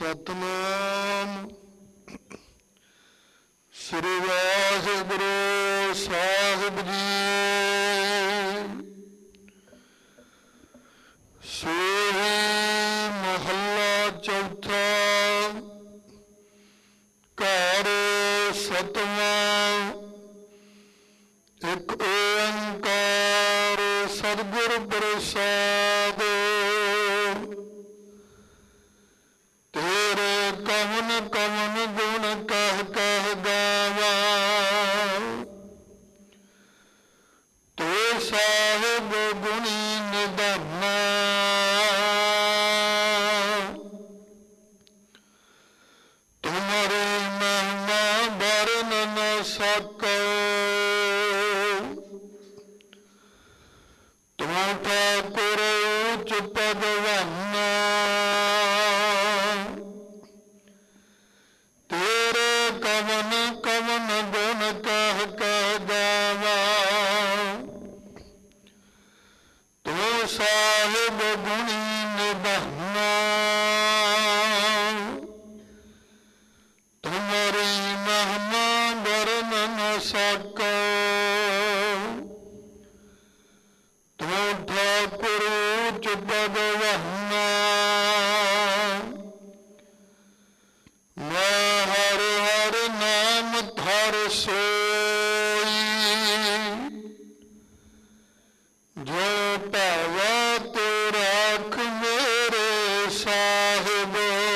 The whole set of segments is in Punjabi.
ਸਤਨਾਮ ਸ੍ਰੀ ਵਾਹਿਗੁਰੂ ਸਾਹਿਬ ਜੀ। ਸੋਹੀ ਮਹੱਲਾ ਚੌਥਾ। ਘਰ ਸਤਵਾਂ। ਇੱਕ ਓੰਕਾਰ ਸਤਿਗੁਰ ਪ੍ਰਸਾਦ। ਤੇਰੇ ਕਵਨ ਕਵਨ ਗੁਣ ਕਹਿ ਕਹਿ ਗਾਵਾਂ। ਤੂੰ ਸਾਹਿਬ ਗੁਣੀ ਨਿਧਾਨਾ। ਤੁਮਰੀ ਮਹਿਮਾ ਵਰਨ ਨ ਸਕੋ। ਤੂੰ ਠਾਕੁਰ ਉੱਚ ਭਗਵਾਨਾ। ਤੇਰੇ ਕਵਨ ਕਵਨ ਗੁਣ ਕਹਿ ਕਹਿ ਗਾਵਾਂ। ਤੂੰ ਸਾਹਿਬ ਗੁਣੀ ਨਿਧਾਨਾ। ਤੁਮਰੀ ਮਹਿਮਾ ਵਰਨ ਨ ਸਕੋ। ਤੂੰ ਠਾਕੁਰ ਉੱਚ ਭਗਵਾਨਾ। ਮੈਂ ਹਰ ਹਰ ਨਾਮ ਧਰ ਸੋਈ। ਜੋ ਭਾਵਾ ਤੋ ਰਾਖ ਮੇਰੇ ਸਾਹਿਬ।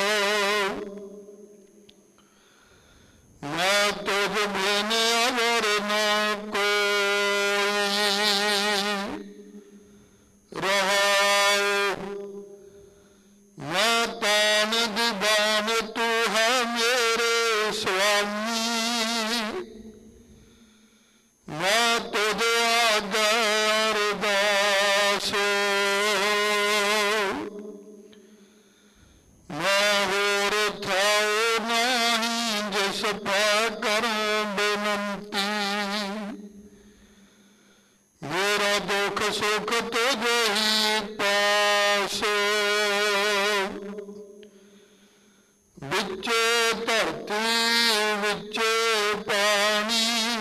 ਮੈਂ ਤੁਝ ਬਿਨ ਅਵਰ ਨਾ ਕੋਈ। ਰਹਾਉ ਮੈਂ ਤਾਨ ਦੀਵਾਨ ਤੂੰ ਹੈ ਮੇਰੇ ਸੁਆਮੀ। ਮੈਂ ਤੁਝ ਆਗਾ ਅਰਦਾਸ। ਮੈਂ ਹੋਰ ਥਾਉ ਨਹੀਂ ਜਿਸ ਪੈ ਕਰਾਂ ਬੇਨੰਤੀ। ਮੇਰਾ ਦੁੱਖ ਸੁੱਖ ਤੁਝ ਹੀ ਪਾਸ। ਵਿੱਚੇ ਧਰਤੀ ਵਿੱਚੇ ਪਾਣੀ।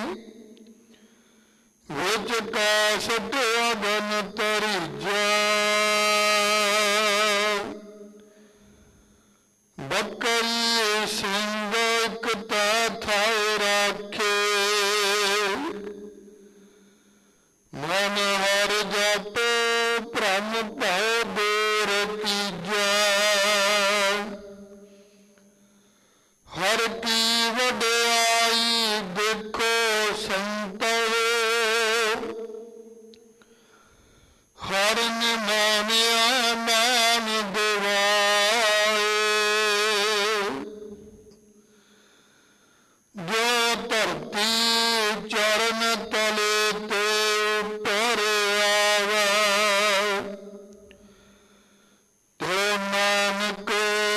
ਵਿੱਚ ਕਾਸ ਅਗਨ ਤਰੀਜਾ। ਬੱਕਰੀ ਸਿੰਘ ਇੱਕ ਤਾਂ ਥਾਇ ਰਾਖੇ। ਮਨ ਹਰ ਜਾਪੇ ਭ੍ਰਮ ਭਉ ਦੂਰ ਤੀਜਾ। ਹਰ ਕੀ ਵਡਿਆਈ ਦੇਖੋ ਸੰਤੋ। ਹਰ ਨੇ ਮਾਨਿਆ ਮਾਨ ਦਿਵਾਏ। ਜੋ ਧਰਤੀ ਚਰਨ ਤਲੇ ਤੇ ਉੱਤਰ ਆਵਾ। ਤੇ ਨਾਨਕ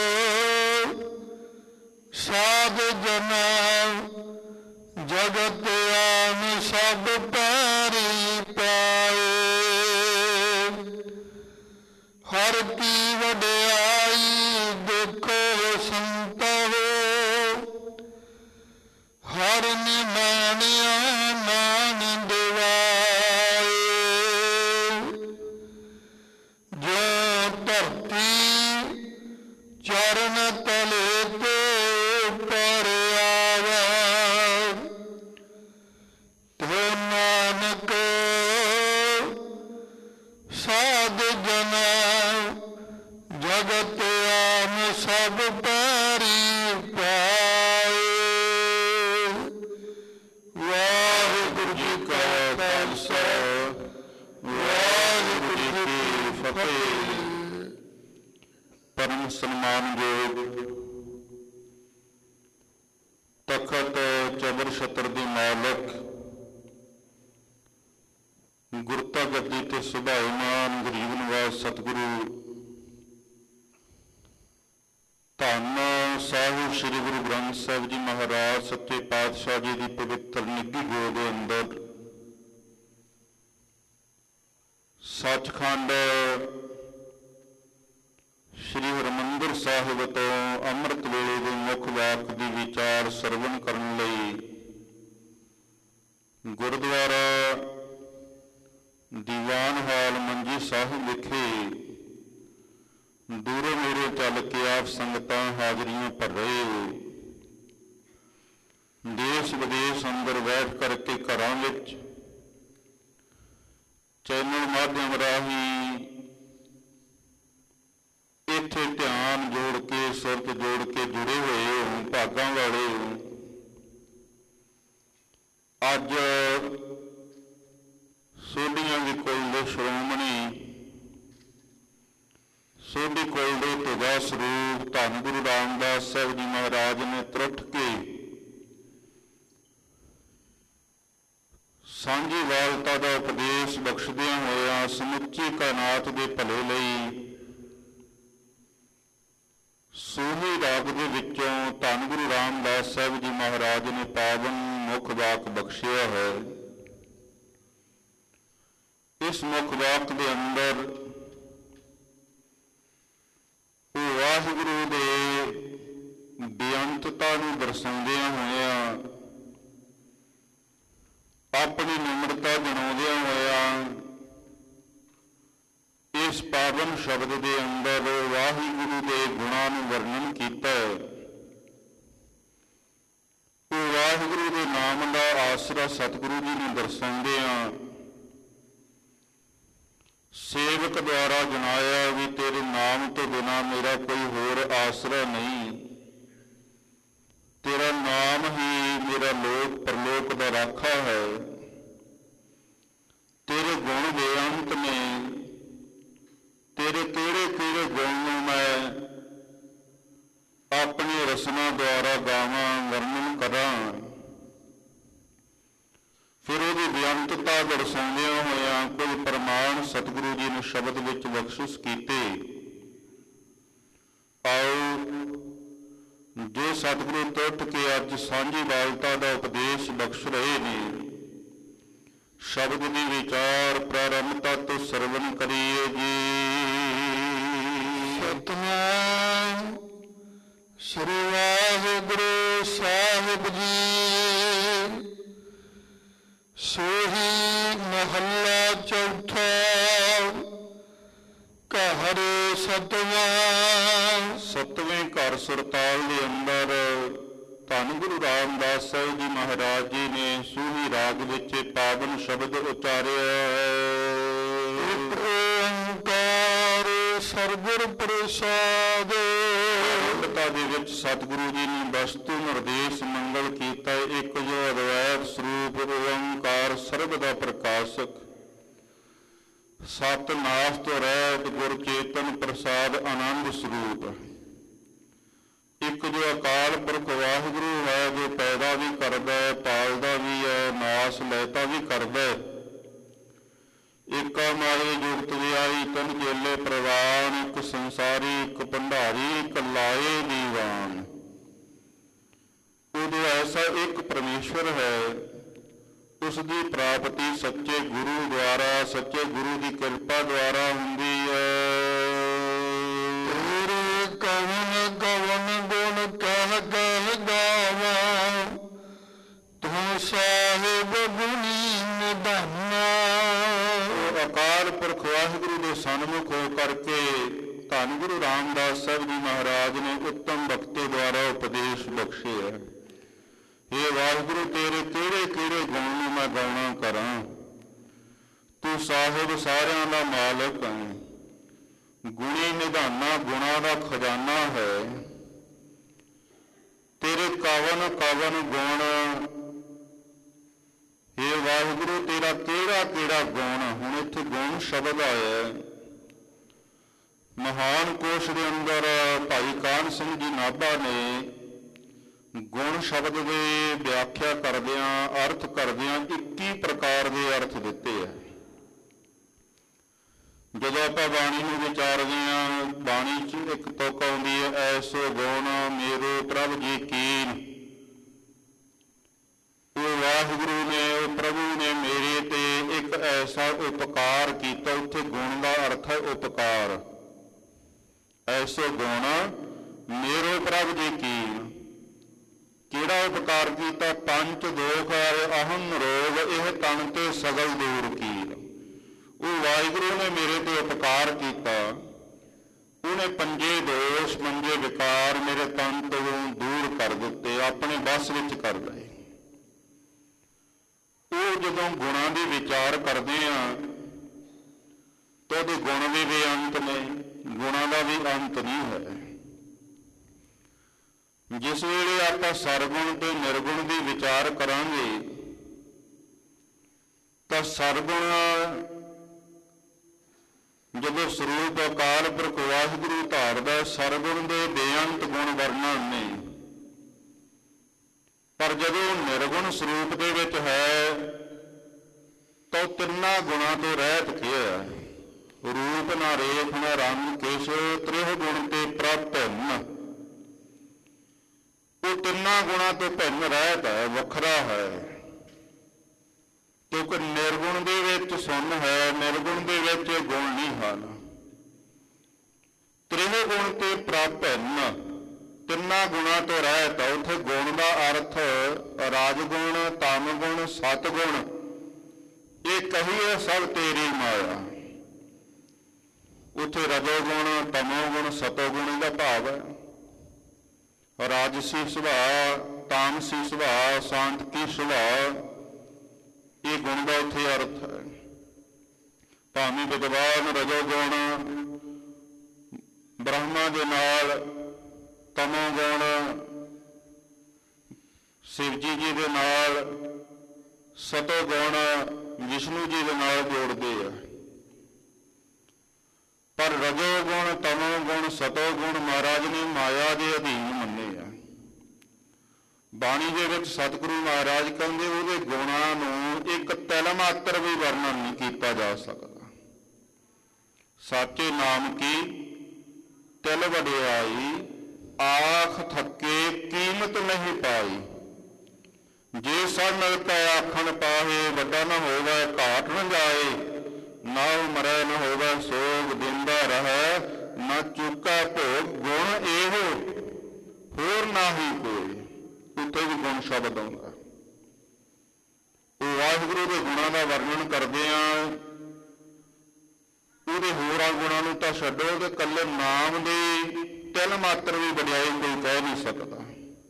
ਸਾਧ ਜਨਾ ਜਗਤ ਆਨ ਸਭ ਪੈਰੀ ਪਾਏ। ਹਰ ਕੀ ਵਡਿਆਈ ਦੇਖੋ ਸੰਤੋ। ਹਰ ਨੇ ਮਾਨਿਆ ਮਾਨ ਦਿਵਾਏ। ਜੋ ਧਰਤੀ ਚਰਨ ਤਲੇ ਤੇ ਉੱਪਰ ਆਵਾ। ਤੇ ਨਾਨਕ ਸਾਧ ਜਨਾ ਜਗਤ ਆਨ ਸਭ ਪੈਰੀ ਪਾਏ। ਵਾਹਿਗੁਰੂ ਜੀ ਕਾ ਖਾਲਸਾ ਵਾਹਿਗੁਰੂ ਜੀ ਕੀ ਫਤਿਹ। ਪਰਮ ਸਨਮਾਨਯੋਗ ਤਖਤ ਚਬਰ ਛਤਰ ਦੇ ਮਾਲਕ ਗੁਰਤਾ ਗੱਦੀ ਤੇ ਸੁਭਾਇਮਾਨ ਗਰੀਬ ਨਿਵਾਸ ਸਤਿਗੁਰੂ ਧੰਨ ਸਾਹਿਬ ਸ੍ਰੀ ਗੁਰੂ ਗ੍ਰੰਥ ਸਾਹਿਬ ਜੀ ਮਹਾਰਾਜ ਸੱਚੇ ਪਾਤਸ਼ਾਹ ਜੀ ਦੀ ਪਵਿੱਤਰ ਨਿੱਘੀ ਗੋਦ ਦੇ ਅੰਦਰ ਸੱਚਖੰਡ ਸ੍ਰੀ ਹਰਿਮੰਦਰ ਸਾਹਿਬ ਤੋਂ ਅੰਮ੍ਰਿਤ ਵੇਲੇ ਦੇ ਮੁੱਖ ਵਾਕ ਦੀ ਵਿਚਾਰ ਸਰਵਣ ਕਰਨ ਲਈ ਗੁਰਦੁਆਰਾ ਦੀਵਾਨ ਹਾਲ ਮੰਜੀ ਸਾਹਿਬ ਵਿਖੇ ਦੂਰੋਂ ਨੇੜੇ ਚੱਲ ਕੇ ਆਪ ਸੰਗਤਾਂ ਹਾਜ਼ਰੀਆਂ ਭਰ ਰਹੇ ਹੋ। ਦੇਸ਼ ਵਿਦੇਸ਼ ਅੰਦਰ ਬੈਠ ਕਰਕੇ ਘਰਾਂ ਵਿੱਚ ਚੈਨਲ ਮਾਧਿਅਮ ਰਾਹੀਂ ਇੱਥੇ ਧਿਆਨ ਜੋੜ ਕੇ ਸੁਰਤ ਜੋੜ ਕੇ ਜੁੜੇ ਹੋਏ ਹੋ, ਭਾਗਾਂ ਵਾਲੇ ਹੋ। ਅੱਜ ਸੋਢੀਆਂ ਦੀ ਕੋਲ ਸ਼੍ਰੋਮਣੀ ਸੋਢੀ ਕੋਲ ਦੇ ਤੁਗਾ ਸਰੂਪ ਧੰਨ ਗੁਰੂ ਰਾਮਦਾਸ ਸਾਹਿਬ ਜੀ ਮਹਾਰਾਜ ਨੇ ਤਰੁੱਠ ਕੇ ਸਾਂਝੀ ਵਾਲਤਾ ਦਾ ਉਪਦੇਸ਼ ਬਖਸ਼ਦਿਆਂ ਹੋਇਆ ਸਮੁੱਚੀ ਕਾਇਨਾਤ ਦੇ ਭਲੇ ਲਈ ਸੋਹੀ ਰਾਗ ਦੇ ਵਿੱਚੋਂ ਧੰਨ ਗੁਰੂ ਰਾਮਦਾਸ ਸਾਹਿਬ ਜੀ ਮਹਾਰਾਜ ਨੇ ਪਾਵਨ ਮੁੱਖ ਵਾਕ ਬਖਸ਼ਿਆ ਹੈ। ਇਸ ਮੁੱਖ ਵਾਕ ਦੇ ਅੰਦਰ ਉਹ ਵਾਹਿਗੁਰੂ ਦੇ ਬੇਅੰਤਤਾ ਨੂੰ ਦਰਸਾਉਂਦਿਆਂ ਹੋਇਆਂ ਆਪਣੀ ਨਿਮਰਤਾ ਜਣਾਉਂਦਿਆਂ ਹੋਇਆਂ ਇਸ ਪਾਵਨ ਸ਼ਬਦ ਦੇ ਅੰਦਰ ਵਾਹਿਗੁਰੂ ਦੇ ਗੁਣਾਂ ਨੂੰ ਵਰਣਨ ਕੀਤਾ ਹੈ। ਉਹ ਵਾਹਿਗੁਰੂ ਦੇ ਨਾਮ ਦਾ ਆਸਰਾ ਸਤਿਗੁਰੂ ਜੀ ਨੂੰ ਦਰਸਾਉਂਦਿਆਂ ਸੇਵਕ ਦੁਆਰਾ ਜਣਾਇਆ ਵੀ ਤੇਰੇ ਨਾਮ ਤੋਂ ਬਿਨਾਂ ਮੇਰਾ ਕੋਈ ਹੋਰ ਆਸਰਾ ਨਹੀਂ, ਤੇਰਾ ਨਾਮ ਹੀ ਮੇਰਾ ਲੋਕ ਪਰਲੋਕ ਦਾ ਰਾਖਾ ਹੈ। ਤੇਰੇ ਗੁਣ ਬੇਅੰਤ ਨੇ, ਤੇਰੇ ਕਿਹੜੇ ਕਿਹੜੇ ਗੁਣ ਨੂੰ ਮੈਂ ਆਪਣੀ ਰਸਨਾ ਦੁਆਰਾ ਗਾਵਾਂ, ਵਰਣਨ ਕਰਾਂ। ਫਿਰ ਉਹਦੀ ਬੇਅੰਤਤਾ ਦਰਸਾਉਂਦਿਆਂ ਹੋਇਆਂ ਕੁਝ ਪ੍ਰਮਾਣ ਸਤਿਗੁਰੂ ਜੀ ਨੇ ਸ਼ਬਦ ਵਿੱਚ ਬਖਸ਼ਿਸ਼ ਕੀਤੇ। ਆਓ ਜੋ ਸਤਿਗੁਰੂ ਟੁੱਟ ਕੇ ਅੱਜ ਸਾਂਝੀ ਵਾਲਤਾ ਦਾ ਉਪਦੇਸ਼ ਬਖਸ਼ ਰਹੇ ਨੇ, ਸ਼ਬਦ ਦੀ ਵਿਚਾਰ ਪ੍ਰਾਰੰਭਤਾ ਤੋਂ ਸਰਵਣ ਕਰੀਏ ਜੀ। ਸਤਿਨਾਮ ਸ੍ਰੀ ਵਾਹਿਗੁਰੂ ਸਾਹਿਬ ਜੀ। ਸੋਹੀ ਮਹੱਲਾ ਚੌਥਾ। ਘਰ ਸਤਵਾਂ। ਸਤਵੇਂ ਘਰ ਸੁਰਤਾਲ ਦੇ ਅੰਦਰ ਧੰਨ ਗੁਰੂ ਰਾਮਦਾਸ ਸਾਹਿਬ ਜੀ ਮਹਾਰਾਜ ਜੀ ਨੇ ਸੂਹੀ ਰਾਗ ਵਿੱਚ ਪਾਵਨ ਸ਼ਬਦ ਉਚਾਰਿਆ। ਓੰਕਾਰ ਸਤਿਗੁਰ ਪ੍ਰਸਾਦ। ਅਖੰਡਤਾ ਦੇ ਵਿੱਚ ਸਤਿਗੁਰੂ ਜੀ ਨੇ ਵਸਤੂ ਨਿਰਦੇਸ਼ ਮੰਗਲ ਕੀਤਾ। ਇੱਕ ਜੋ ਅਦਵੈਤ ਸਰੂਪ ਓੰਕਾਰ ਸਰਬ ਦਾ ਪ੍ਰਕਾਸ਼ਕ, ਸਤ ਨਾਸਤ ਰਹਿਤ ਗੁਰ ਚੇਤਨ ਪ੍ਰਸਾਦ ਆਨੰਦ ਸਰੂਪ। ਇੱਕ ਜੋ ਅਕਾਲ ਪੁਰਖ ਵਾਹਿਗੁਰੂ ਹੈ, ਜੋ ਪੈਦਾ ਵੀ ਕਰਦਾ ਹੈ, ਪਾਲਦਾ ਵੀ ਹੈ, ਨਾਸ ਲੈਤਾ ਵੀ ਕਰਦਾ ਹੈ। ਏਕਾ ਮਾਰੇ ਜੁਗਤ ਵਿਆਈ ਤਨ ਚੇਲੇ ਪ੍ਰਵਾਨ। ਇੱਕ ਸੰਸਾਰੀ ਇੱਕ ਭੰਡਾਰੀ ਇੱਕ ਲਾਏ ਦੀਵਾਨ। ਉਦੋਂ ਐਸਾ ਇੱਕ ਪਰਮੇਸ਼ਵਰ ਹੈ, ਉਸ ਦੀ ਪ੍ਰਾਪਤੀ ਸੱਚੇ ਗੁਰੂ ਦੁਆਰਾ, ਸੱਚੇ ਗੁਰੂ ਦੀ ਕਿਰਪਾ ਦੁਆਰਾ ਹੁੰਦੀ ਹੈ। ਤੇਰੇ ਕਵਨ ਕਵਨ ਗੁਣ ਕਹਿ ਕਹਿ ਗਾਵਾਂ, ਤੂੰ ਸਾਹਿਬ ਗੁਣੀ ਨਿਧਾਨਾ। ਅਕਾਲ ਪੁਰਖ ਵਾਹਿਗੁਰੂ ਦੇ ਸਨਮੁਖ ਹੋ ਕਰਕੇ ਧੰਨ ਗੁਰੂ ਰਾਮਦਾਸ ਸਾਹਿਬ ਜੀ ਮਹਾਰਾਜ ਨੇ ਉੱਤਮ ਬਖਤੇ ਦੁਆਰਾ ਉਪਦੇਸ਼ ਬਖਸ਼ਿਆ। ਇਹ ਵਾਹਿਗੁਰੂ ਤੇਰੇ ਕਿਹੜੇ ਕਿਹੜੇ ਗੁਣ ਨੂੰ ਮੈਂ ਗਾਉਣਾ ਕਰਾਂ। ਤੂੰ ਸਾਹਿਬ ਸਾਰਿਆਂ ਦਾ ਮਾਲਕ ਹੈ, ਗੁਣੀ ਨਿਧਾਨਾ, ਗੁਣਾਂ ਦਾ ਖਜ਼ਾਨਾ ਹੈ। ਤੇਰੇ ਕਵਨ ਕਵਨ ਗੁਣ, ਇਹ ਵਾਹਿਗੁਰੂ ਤੇਰਾ ਕਿਹੜਾ ਕਿਹੜਾ ਗੁਣ। ਹੁਣ ਇੱਥੇ ਗੁਣ ਸ਼ਬਦ ਆਇਆ। ਮਹਾਨ ਕੋਸ਼ ਦੇ ਅੰਦਰ ਭਾਈ ਕਾਹਨ ਸਿੰਘ ਜੀ ਨਾਭਾ ਨੇ ਗੁਣ ਸ਼ਬਦ ਦੇ ਵਿਆਖਿਆ ਕਰਦਿਆਂ, ਅਰਥ ਕਰਦਿਆਂ 21 ਪ੍ਰਕਾਰ ਦੇ ਅਰਥ ਦਿੱਤੇ ਹੈ। ਜਦੋਂ ਆਪਾਂ ਬਾਣੀ ਨੂੰ ਵਿਚਾਰਦੇ ਹਾਂ, ਬਾਣੀ 'ਚ ਇੱਕ ਤੁਕ ਆਉਂਦੀ ਹੈ, ਐਸੋ ਗੁਣ ਮੇਰੇ ਪ੍ਰਭ ਜੀ ਕੀਨ। ਉਹ ਵਾਹਿਗੁਰੂ ਨੇ, ਉਹ ਪ੍ਰਭੂ ਨੇ ਮੇਰੇ ਤੇ ਇੱਕ ਐਸਾ ਉਪਕਾਰ ਕੀਤਾ। ਉੱਥੇ ਗੁਣ ਦਾ ਅਰਥ ਹੈ ਉਪਕਾਰ। ਐਸੋ ਗੁਣ ਮੇਰੋ ਪ੍ਰਭ ਜੀ ਕੀਨ। ਕਿਹੜਾ ਉਪਕਾਰ ਕੀਤਾ? ਪੰਚ ਦੋਖ ਅਹਮ ਰੋਗ ਇਹ ਤਨ ਤੇ ਸਗਲ ਦੂਰ ਕੀਨ। ਉਹ ਵਾਹਿਗੁਰੂ ਨੇ ਮੇਰੇ ਤੇ ਉਪਕਾਰ ਕੀਤਾ, ਉਹਨੇ ਪੰਜੇ ਦੋਸ਼ ਪੰਜੇ ਵਿਕਾਰ ਮੇਰੇ ਤਨ ਤੋਂ ਦੂਰ ਕਰ ਦਿੱਤੇ, ਆਪਣੇ ਵੱਸ ਵਿੱਚ ਕਰ ਲਏ। ਉਹ ਜਦੋਂ ਗੁਣਾਂ ਦੀ ਵਿਚਾਰ ਕਰਦੇ ਆ ਤਾਂ ਉਹਦੇ ਗੁਣ ਵੀ ਬੇਅੰਤ ਨੇ, ਗੁਣਾਂ ਦਾ ਵੀ ਅੰਤ ਨਹੀਂ ਹੈ। ਜਿਸ ਵੇਲੇ ਆਪਾਂ ਸਰਗੁਣ ਤੇ ਨਿਰਗੁਣ ਦੀ ਵਿਚਾਰ ਕਰਾਂਗੇ ਤਾਂ ਸਰਗੁਣ ਜਦੋਂ ਸਰੂਪ ਅਕਾਲ ਪੁਰਖ ਵਾਹਿਗੁਰੂ ਧਾਰਦਾ, ਸਰਗੁਣ ਦੇ ਬੇਅੰਤ ਗੁਣ ਵਰਣਨ ਨੇ। ਪਰ ਜਦੋਂ ਨਿਰਗੁਣ ਸਰੂਪ ਦੇ ਵਿੱਚ ਹੈ ਤਾਂ ਤਿੰਨਾਂ ਗੁਣਾਂ ਤੋਂ ਰਹਿਤ ਕਿਹਾ। ਰੂਪ ਨਾ ਰੇਖ ਨਾ ਰੰਗ ਕਿਛ ਤ੍ਰਿਹ ਗੁਣ ਤੇ ਪ੍ਰਭ ਭਿੰਨ। ਉਹ ਤਿੰਨਾਂ ਗੁਣਾਂ ਤੋਂ ਭਿੰਨ ਰਹਿਤ ਹੈ, ਵੱਖਰਾ ਹੈ। ਕਿਉਂਕਿ ਨਿਰਗੁਣ ਦੇ ਵਿੱਚ ਸੁੰਨ ਹੈ, ਨਿਰਗੁਣ ਦੇ ਵਿੱਚ ਗੁਣ ਨਹੀਂ ਹਨ। ਤ੍ਰਿਹ ਗੁਣ ਤੇ ਪ੍ਰਭ ਭਿੰਨ, ਤਿੰਨਾਂ ਗੁਣਾਂ ਤੋਂ ਰਹਿਤ। ਉੱਥੇ ਗੁਣ ਦਾ ਅਰਥ ਰਾਜਗੁਣ, ਤਮਗੁਣ, ਸਤਗੁਣ। ਇਹ ਕਹੀਏ ਸਭ ਤੇਰੀ ਮਾਇਆ। ਉੱਥੇ ਰਜੋਗੁਣ, ਤਮੋਗੁਣ, ਸਤੋਗੁਣ ਦਾ ਭਾਵ ਹੈ ਰਾਜਸੀ ਸੁਭਾਅ, ਤਾਮਸੀ ਸੁਭਾਅ, ਸ਼ਾਂਤਕੀ ਸੁਭਾਅ। ਇਹ ਗੁਣ ਦਾ ਉੱਥੇ ਅਰਥ ਹੈ। ਭਾਵੇਂ ਵਿਦਵਾਨ ਰਜੋਗੁਣ ਬ੍ਰਹਮਾ ਦੇ ਨਾਲ, ਤਮੋਗੁਣ ਸ਼ਿਵਜੀ ਜੀ ਦੇ ਨਾਲ, ਸਤੋਗੁਣ ਵਿਸ਼ਨੂੰ ਜੀ ਦੇ ਨਾਲ ਜੋੜਦੇ ਆ। ਪਰ ਰਜੋਗੁਣ, ਤਮੋਗੁਣ, ਸਤੋਗੁਣ ਮਹਾਰਾਜ ਨੇ ਮਾਇਆ ਦੇ ਅਧੀਨ ਮੰਨੇ ਆ। ਬਾਣੀ ਦੇ ਵਿੱਚ ਸਤਿਗੁਰੂ ਮਹਾਰਾਜ ਕਹਿੰਦੇ ਉਹਦੇ ਗੁਣਾਂ ਨੂੰ ਇੱਕ ਤਿਲ ਮਾਤਰ ਵੀ ਵਰਣਨ ਨਹੀਂ ਕੀਤਾ ਜਾ ਸਕਦਾ। ਸਾਚੇ ਨਾਮ ਕੀ ਤਿਲ ਵਡਿਆਈ, ਆਖ ਥੱਕੇ ਕੀਮਤ ਨਹੀਂ ਪਾਈ। ਜੇ ਸਭ ਮਿਲ ਕੇ ਆਖਣ ਪਾਹੇ, ਵੱਡਾ ਨਾ ਹੋਵੇ ਘਾਟ ਨਾ ਜਾਏ। ਨਾ ਮਰੈ ਨਾ ਹੋਵੇ ਸੋਗ, ਦਿੰਦਾ ਰਹਿ ਨਾ ਚੁੱਕਾ ਭੋਗ। ਗੁਣ ਇਹੋ ਹੋਰ ਨਾਹੀ ਕੋਈ। ਉੱਥੇ ਵੀ ਗੁਣ ਸ਼ਬਦ ਆਉਂਦਾ। ਉਹ ਵਾਹਿਗੁਰੂ ਦੇ ਗੁਣਾਂ ਦਾ ਵਰਣਨ ਕਰਦੇ ਆ। ਉਹਦੇ ਹੋਰਾਂ ਗੁਣਾਂ ਨੂੰ ਤਾਂ ਛੱਡੋ, ਤੇ ਇਕੱਲੇ ਨਾਮ ਦੀ ਤਿਲ ਮਾਤਰ ਵੀ ਵਡਿਆਈ ਕੋਈ ਕਹਿ ਨਹੀਂ ਸਕਦਾ।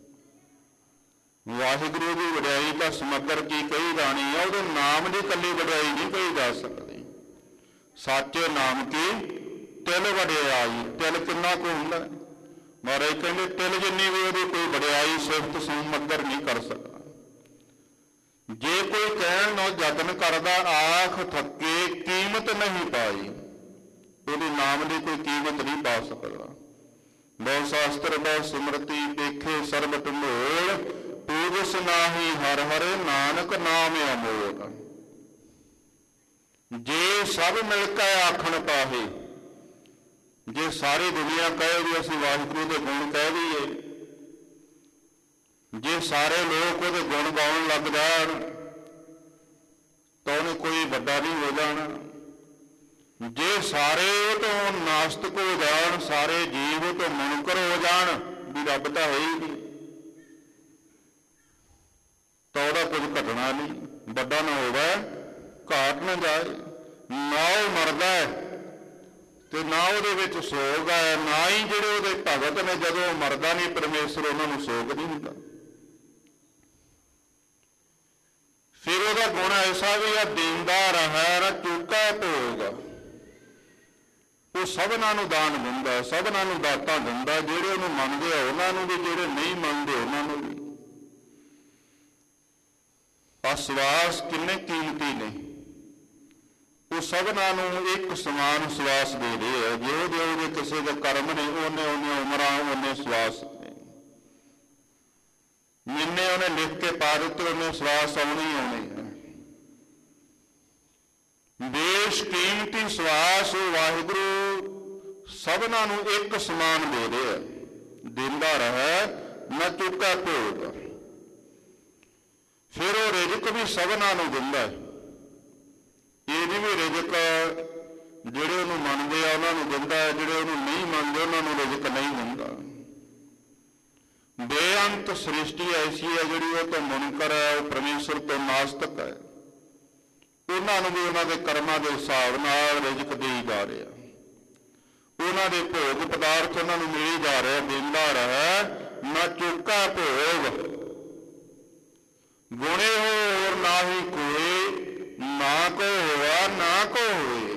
ਵਾਹਿਗੁਰੂ ਦੀ ਵਡਿਆਈ ਤਾਂ ਸਮੱਗਰ ਕੀ ਕਹੀ ਜਾਣੀ ਆ, ਉਹਦੇ ਨਾਮ ਦੀ ਇਕੱਲੀ ਵਡਿਆਈ ਨਹੀਂ ਕਹੀ ਜਾ ਸਕਦੀ। ਸਾਚੇ ਨਾਮ ਕੀ ਤਿਲ ਵਡਿਆਈ। ਤਿਲ ਕਿੰਨਾ ਕੁ ਹੁੰਦਾ? ਮਹਾਰਾਜ ਕਹਿੰਦੇ ਤਿਲ ਜਿੰਨੀ ਵੀ ਉਹਦੀ ਕੋਈ ਵਡਿਆਈ ਸਿਫਤ ਸਮੱਗਰ ਨਹੀਂ ਕਰ ਸਕਦਾ। ਜੇ ਕੋਈ ਕਹਿਣ ਨੂੰ ਯਤਨ ਕਰਦਾ, ਆਖ ਥੱਕੇ ਕੀਮਤ ਨਹੀਂ ਪਾਈ। ਉਹਦੇ ਨਾਮ ਦੀ ਕੋਈ ਕੀਮਤ ਨਹੀਂ ਪਾ ਸਕਦਾ। ਬਹੁ ਸ਼ਾਸਤਰ ਬਹੁ ਸਿਮਰਤੀ ਦੇਖੇ ਸਰਬ ਢੰਡੋਲ। ਪੂਜਸ ਨਾਹੀ ਹਰਿ ਹਰਿ ਨਾਨਕ ਨਾਮ ਅਮੋਲ। ਜੇ ਸਭ ਮਿਲ ਕੇ ਆਖਣ ਪਾਹੇ, ਜੇ ਸਾਰੀ ਦੁਨੀਆ ਕਹੇ ਵੀ ਅਸੀਂ ਵਾਹਿਗੁਰੂ ਦੇ ਗੁਣ ਕਹਿ ਦਈਏ, ਜੇ ਸਾਰੇ ਲੋਕ ਉਹਦੇ ਗੁਣ ਗਾਉਣ ਲੱਗ ਜਾਣ ਤਾਂ ਉਹਨੇ ਕੋਈ ਵੱਡਾ ਨਹੀਂ ਹੋ ਜਾਣਾ। ਜੇ ਸਾਰੇ ਤੋਂ ਨਾਸਤਕ ਹੋ ਜਾਣ, ਸਾਰੇ ਜੀਵ ਤੋਂ ਮੁਨਕਰ ਹੋ ਜਾਣ ਵੀ ਰੱਬ ਤਾਂ ਹੈ ਹੀ ਨਹੀਂ, ਤਾਂ ਉਹਦਾ ਕੁਝ ਘਟਣਾ ਨਹੀਂ। ਵੱਡਾ ਨਾ ਹੋਵੇ ਘਾਟ ਨਾ ਜਾਏ। ਨਾ ਉਹ ਮਰਦਾ ਹੈ ਤੇ ਨਾ ਉਹਦੇ ਵਿੱਚ ਸੋਗ ਹੈ, ਨਾ ਹੀ ਜਿਹੜੇ ਉਹਦੇ ਭਗਤ ਨੇ ਜਦੋਂ ਉਹ ਮਰਦਾ ਨਹੀਂ ਪਰਮੇਸ਼ਰ ਉਹਨਾਂ ਨੂੰ ਸੋਗ ਨਹੀਂ ਹੁੰਦਾ। ਫਿਰ ਉਹਦਾ ਗੁਣ ਐਸਾ ਵੀ ਆ, ਦੇਂਦਾ ਰਹਿ ਨਾ ਚੁੱਕਾ ਭੋਗ। ਉਹ ਸਭਨਾਂ ਨੂੰ ਦਾਨ ਦਿੰਦਾ, ਸਭਨਾਂ ਨੂੰ ਦਾਤਾਂ ਦਿੰਦਾ। ਜਿਹੜੇ ਉਹਨੂੰ ਮੰਨਦੇ ਆ ਉਹਨਾਂ ਨੂੰ ਵੀ, ਜਿਹੜੇ ਨਹੀਂ ਮੰਨਦੇ ਉਹਨਾਂ ਨੂੰ ਵੀ। ਸਵਾਸ ਕਿੰਨੇ ਕੀਮਤੀ ਨੇ। ਉਹ ਸਭਨਾਂ ਨੂੰ ਇੱਕ ਸਮਾਨ ਸਵਾਸ ਦੇ ਰਹੇ ਆ। ਜਿਹੋ ਜਿਹੇ ਉਹਦੇ ਕਿਸੇ ਦੇ ਕਰਮ ਨੇ, ਉਹਨੇ ਉਮਰਾਂ, ਉਹਨੇ ਸਵਾਸ ਨੇ। ਜਿੰਨੇ ਉਹਨੇ ਲਿਖ ਕੇ ਪਾ ਦਿੱਤੇ, ਉਹਨੇ ਸਵਾਸ ਆਉਣੇ ਹੀ ਆਉਣੇ ਆ। ਬੇਸ਼ ਕੀਮਤੀ ਸਵਾਸ ਵਾਹਿਗੁਰੂ ਸਭਨਾਂ ਨੂੰ ਇੱਕ ਸਮਾਨ ਦੇ ਰਿਹਾ। ਦਿੰਦਾ ਰਹਿ ਨਾ ਚੁੱਕਾ ਭੋਗ। ਫਿਰ ਉਹ ਰਿਜ਼ਕ ਵੀ ਸਭਨਾਂ ਨੂੰ ਦਿੰਦਾ ਹੈ। ਇਹ ਨਹੀਂ ਵੀ ਰਿਜ਼ਕ ਜਿਹੜੇ ਉਹਨੂੰ ਮੰਨਦੇ ਆ ਉਹਨਾਂ ਨੂੰ ਦਿੰਦਾ ਹੈ, ਜਿਹੜੇ ਉਹਨੂੰ ਨਹੀਂ ਮੰਨਦੇ ਉਹਨਾਂ ਨੂੰ ਰਿਜ਼ਕ ਨਹੀਂ ਦਿੰਦਾ। ਬੇਅੰਤ ਸ੍ਰਿਸ਼ਟੀ ਐਸੀ ਹੈ ਜਿਹੜੀ ਉਹ ਤੋਂ ਮੁਨਕਰ ਹੈ, ਉਹ ਪਰਮੇਸ਼ਰ ਤੋਂ ਨਾਸਤਕ ਹੈ। ਉਹਨਾਂ ਨੂੰ ਵੀ ਉਹਨਾਂ ਦੇ ਕਰਮਾਂ ਦੇ ਹਿਸਾਬ ਨਾਲ ਰਿਜ਼ਕ ਦੇਈ ਜਾ ਰਿਹਾ, ਉਹਨਾਂ ਦੇ ਭੋਗ ਪਦਾਰਥ ਉਹਨਾਂ ਨੂੰ ਮਿਲੀ ਜਾ ਰਿਹਾ, ਦਿੰਦਾ ਰਿਹਾ। ਨਾ ਚੁੱਕਾ ਭੋਗ ਗੁਣੇ ਹੋਰ ਨਾ ਹੀ ਕੋਏ, ਨਾ ਕੋ ਹੋਇਆ ਨਾ ਕੋ ਹੋਏ।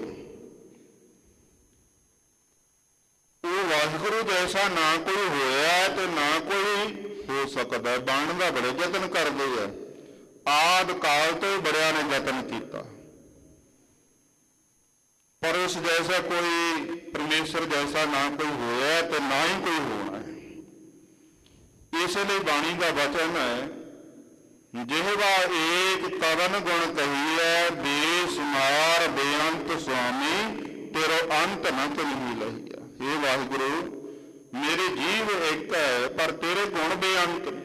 ਉਹ ਵਾਹਿਗੁਰੂ ਜੈਸਾ ਨਾ ਕੋਈ ਹੋਇਆ ਤੇ ਨਾ ਕੋਈ ਹੋ ਸਕਦਾ। ਬਣਨ ਦਾ ਬੜੇ ਯਤਨ ਕਰਦੇ ਆ, ਆਦਿ ਕਾਲ ਤੋਂ ਬੜਿਆਂ ਨੇ ਯਤਨ ਕੀਤਾ, ਪਰ ਉਸ ਜੈਸਾ ਕੋਈ ਪਰਮੇਸ਼ਰ ਜੈਸਾ ਨਾ ਕੋਈ ਹੋਇਆ ਤੇ ਨਾ ਹੀ ਕੋਈ ਹੋਣਾ ਹੈ। ਇਸ ਲਈ ਬਾਣੀ ਦਾ ਵਚਨ ਹੈ, ਜਿਹਵਾ ਏਕ ਕਵਨ ਗੁਣ ਕਹੀਐ, ਬੇਸੁਮਾਰ ਬੇਅੰਤ ਸੁਆਮੀ, ਤੇਰੋ ਅੰਤ ਨ ਤੁਲਹੀ ਲਹੀਆ। ਇਹ ਵਾਹਿਗੁਰੂ ਮੇਰੇ ਜੀਵ ਇੱਕ ਹੈ, ਪਰ ਤੇਰੇ ਗੁਣ ਬੇਅੰਤ ਨੇ।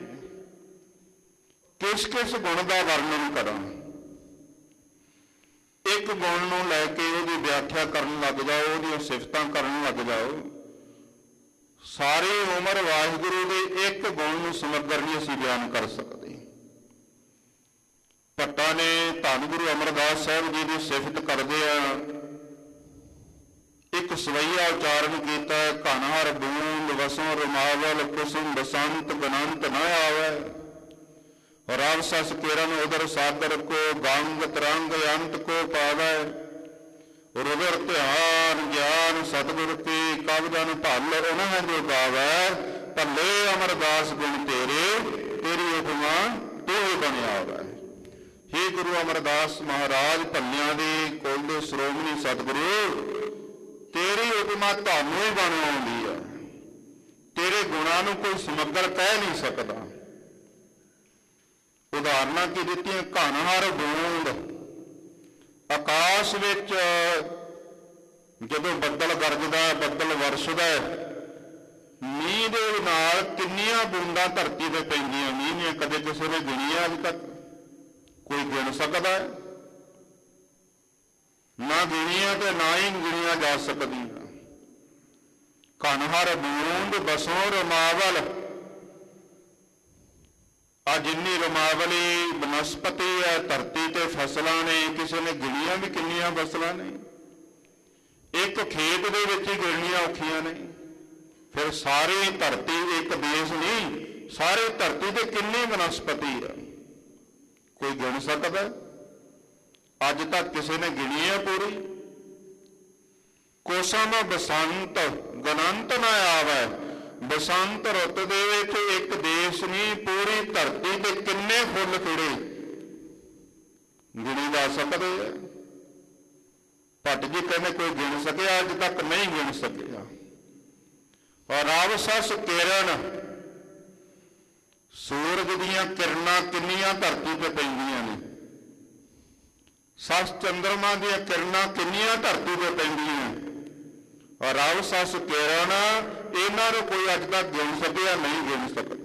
ਕਿਸ ਕਿਸ ਗੁਣ ਦਾ ਵਰਣਨ ਕਰਾਂ? ਇੱਕ ਗੁਣ ਨੂੰ ਲੈ ਕੇ ਉਹਦੀ ਵਿਆਖਿਆ ਕਰਨ ਲੱਗ ਜਾਓ, ਉਹਦੀਆਂ ਸਿਫਤਾਂ ਕਰਨ ਲੱਗ ਜਾਓ, ਸਾਰੀ ਉਮਰ ਵਾਹਿਗੁਰੂ ਦੇ ਇੱਕ ਗੁਣ ਨੂੰ ਸਮੱਗਰ ਨਹੀਂ ਅਸੀਂ ਬਿਆਨ ਕਰ ਸਕਦੇ। ਭੱਟਾਂ ਨੇ ਧੰਨ ਗੁਰੂ ਅਮਰਦਾਸ ਸਾਹਿਬ ਜੀ ਦੀ ਸਿਫਤ ਕਰਦੇ ਆ ਇੱਕ ਸਵਈਆ ਉਚਾਰਨ ਕੀਤਾ, ਘਨ ਹਰ ਬੂੰਦ ਵਸੋਂ ਰਮਾਵਲ, ਕੁਸੁਮ ਬਸੰਤ ਗਨੰਤ ਨ ਆਵੈ। ਰਵ ਸਸ ਕਿਰਨ ਉਦਰ ਸਾਗਰ ਕੋ, ਗੰਗ ਤਰੰਗ ਅੰਤ ਕੋ ਪਾਵੈ। ਰੁਦਰ ਧਿਆਨ ਗਿਆਨ ਸਤਿਗੁਰ ਕੀ, ਕਬ ਜਨ ਭਲ ਉਹਨਾਂ ਜੋ ਗਾਵੈ। ਭੱਲੇ ਅਮਰਦਾਸ ਗੁਣ ਤੇਰੇ, ਤੇਰੀ ਉਪਮਾ ਤੂੰ ਹੀ ਬਣਿਆ ਵੈ। हे ਗੁਰੂ ਅਮਰਦਾਸ ਮਹਾਰਾਜ, ਭੱਲਿਆਂ ਦੇ ਕੁਲ ਦੇ ਸ਼੍ਰੋਮਣੀ ਸਤਿਗੁਰੂ, ਤੇਰੀ ਉਪਮਾ ਤੁਹਾਨੂੰ ਹੀ ਬਣ ਆਉਂਦੀ ਹੈ। ਤੇਰੇ ਗੁਣਾਂ ਨੂੰ ਕੋਈ ਸਮੱਗਰ ਕਹਿ ਨਹੀਂ ਸਕਦਾ। ਉਦਾਹਰਨਾਂ ਕੀ ਦਿੱਤੀਆਂ? ਘਨ ਹਰ ਬੂੰਦ, ਆਕਾਸ਼ ਵਿੱਚ ਜਦੋਂ ਬੱਦਲ ਗਰਜਦਾ, ਬੱਦਲ ਵਰਸਦਾ, ਮੀਂਹ ਦੇ ਨਾਲ ਕਿੰਨੀਆਂ ਬੂੰਦਾਂ ਧਰਤੀ ਤੇ ਪੈਂਦੀਆਂ ਮੀਂਹ ਦੀਆਂ, ਕਦੇ ਕਿਸੇ ਨੇ ਗਿਣੀਆਂ ਅੱਜ ਤੱਕ? ਕੋਈ ਗਿਣ ਸਕਦਾ? ਨਾ ਗਿਣੀਆਂ ਤੇ ਨਾ ਹੀ ਗਿਣੀਆਂ ਜਾ ਸਕਦੀਆਂ। ਘਨ ਹਰ ਬੂੰਦ ਬਸੋਂ ਰਮਾਵਲ, ਆ ਜਿੰਨੀ ਰਮਾਵਲੀ ਬਨਸਪਤੀ ਹੈ, ਧਰਤੀ ਤੇ ਫਸਲਾਂ ਨੇ, ਕਿਸੇ ਨੇ ਗਿਣੀਆਂ ਵੀ ਕਿੰਨੀਆਂ ਫਸਲਾਂ ਨੇ? ਇੱਕ ਖੇਤ ਦੇ ਵਿੱਚ ਹੀ ਗਿਣਨੀਆਂ ਔਖੀਆਂ ਨੇ, ਫਿਰ ਸਾਰੀ ਧਰਤੀ ਇੱਕ ਦੇਸ਼ ਨਹੀਂ, ਸਾਰੀ ਧਰਤੀ ਤੇ ਕਿੰਨੀ ਬਨਸਪਤੀ ਹੈ, ਕੋਈ ਗਿਣ ਸਕਦਾ? ਅੱਜ ਤੱਕ ਕਿਸੇ ਨੇ ਗਿਣੀ ਹੈ ਪੂਰੀ? ਕੋਸਮ ਬਸੰਤ ਗਨੰਤ ਨਾ ਆਵੈ। ਬਸੰਤ ਰੁੱਤ ਦੇ ਵਿੱਚ ਇੱਕ ਦੇਸ਼ ਨਹੀਂ, ਪੂਰੀ ਧਰਤੀ ਤੇ ਕਿੰਨੇ ਫੁੱਲ ਖਿੜੇ ਗਿਣੀ ਜਾ ਸਕਦੇ ਆ? ਭੱਟ ਜੀ ਕਹਿੰਦੇ ਕੋਈ ਗਿਣ ਸਕਿਆ? ਅੱਜ ਤੱਕ ਨਹੀਂ ਗਿਣ ਸਕਿਆ। ਔਰ ਰਵ ਸਸ ਕਿਰਨ, ਸੂਰਜ ਦੀਆਂ ਕਿਰਨਾਂ ਕਿੰਨੀਆਂ ਧਰਤੀ ਤੇ ਪੈਂਦੀਆਂ ਨੇ, ਸਸ ਚੰਦਰਮਾ ਦੀਆਂ ਕਿਰਨਾਂ ਕਿੰਨੀਆਂ ਧਰਤੀ ਤੇ ਪੈਂਦੀਆਂ, ਔਰ ਰਵ ਸਸ ਕਿਰਨ, ਇਹਨਾਂ ਨੂੰ ਕੋਈ ਅੱਜ ਤੱਕ ਗਿਣ ਸਕਿਆ? ਨਹੀਂ ਗਿਣ ਸਕਦਾ।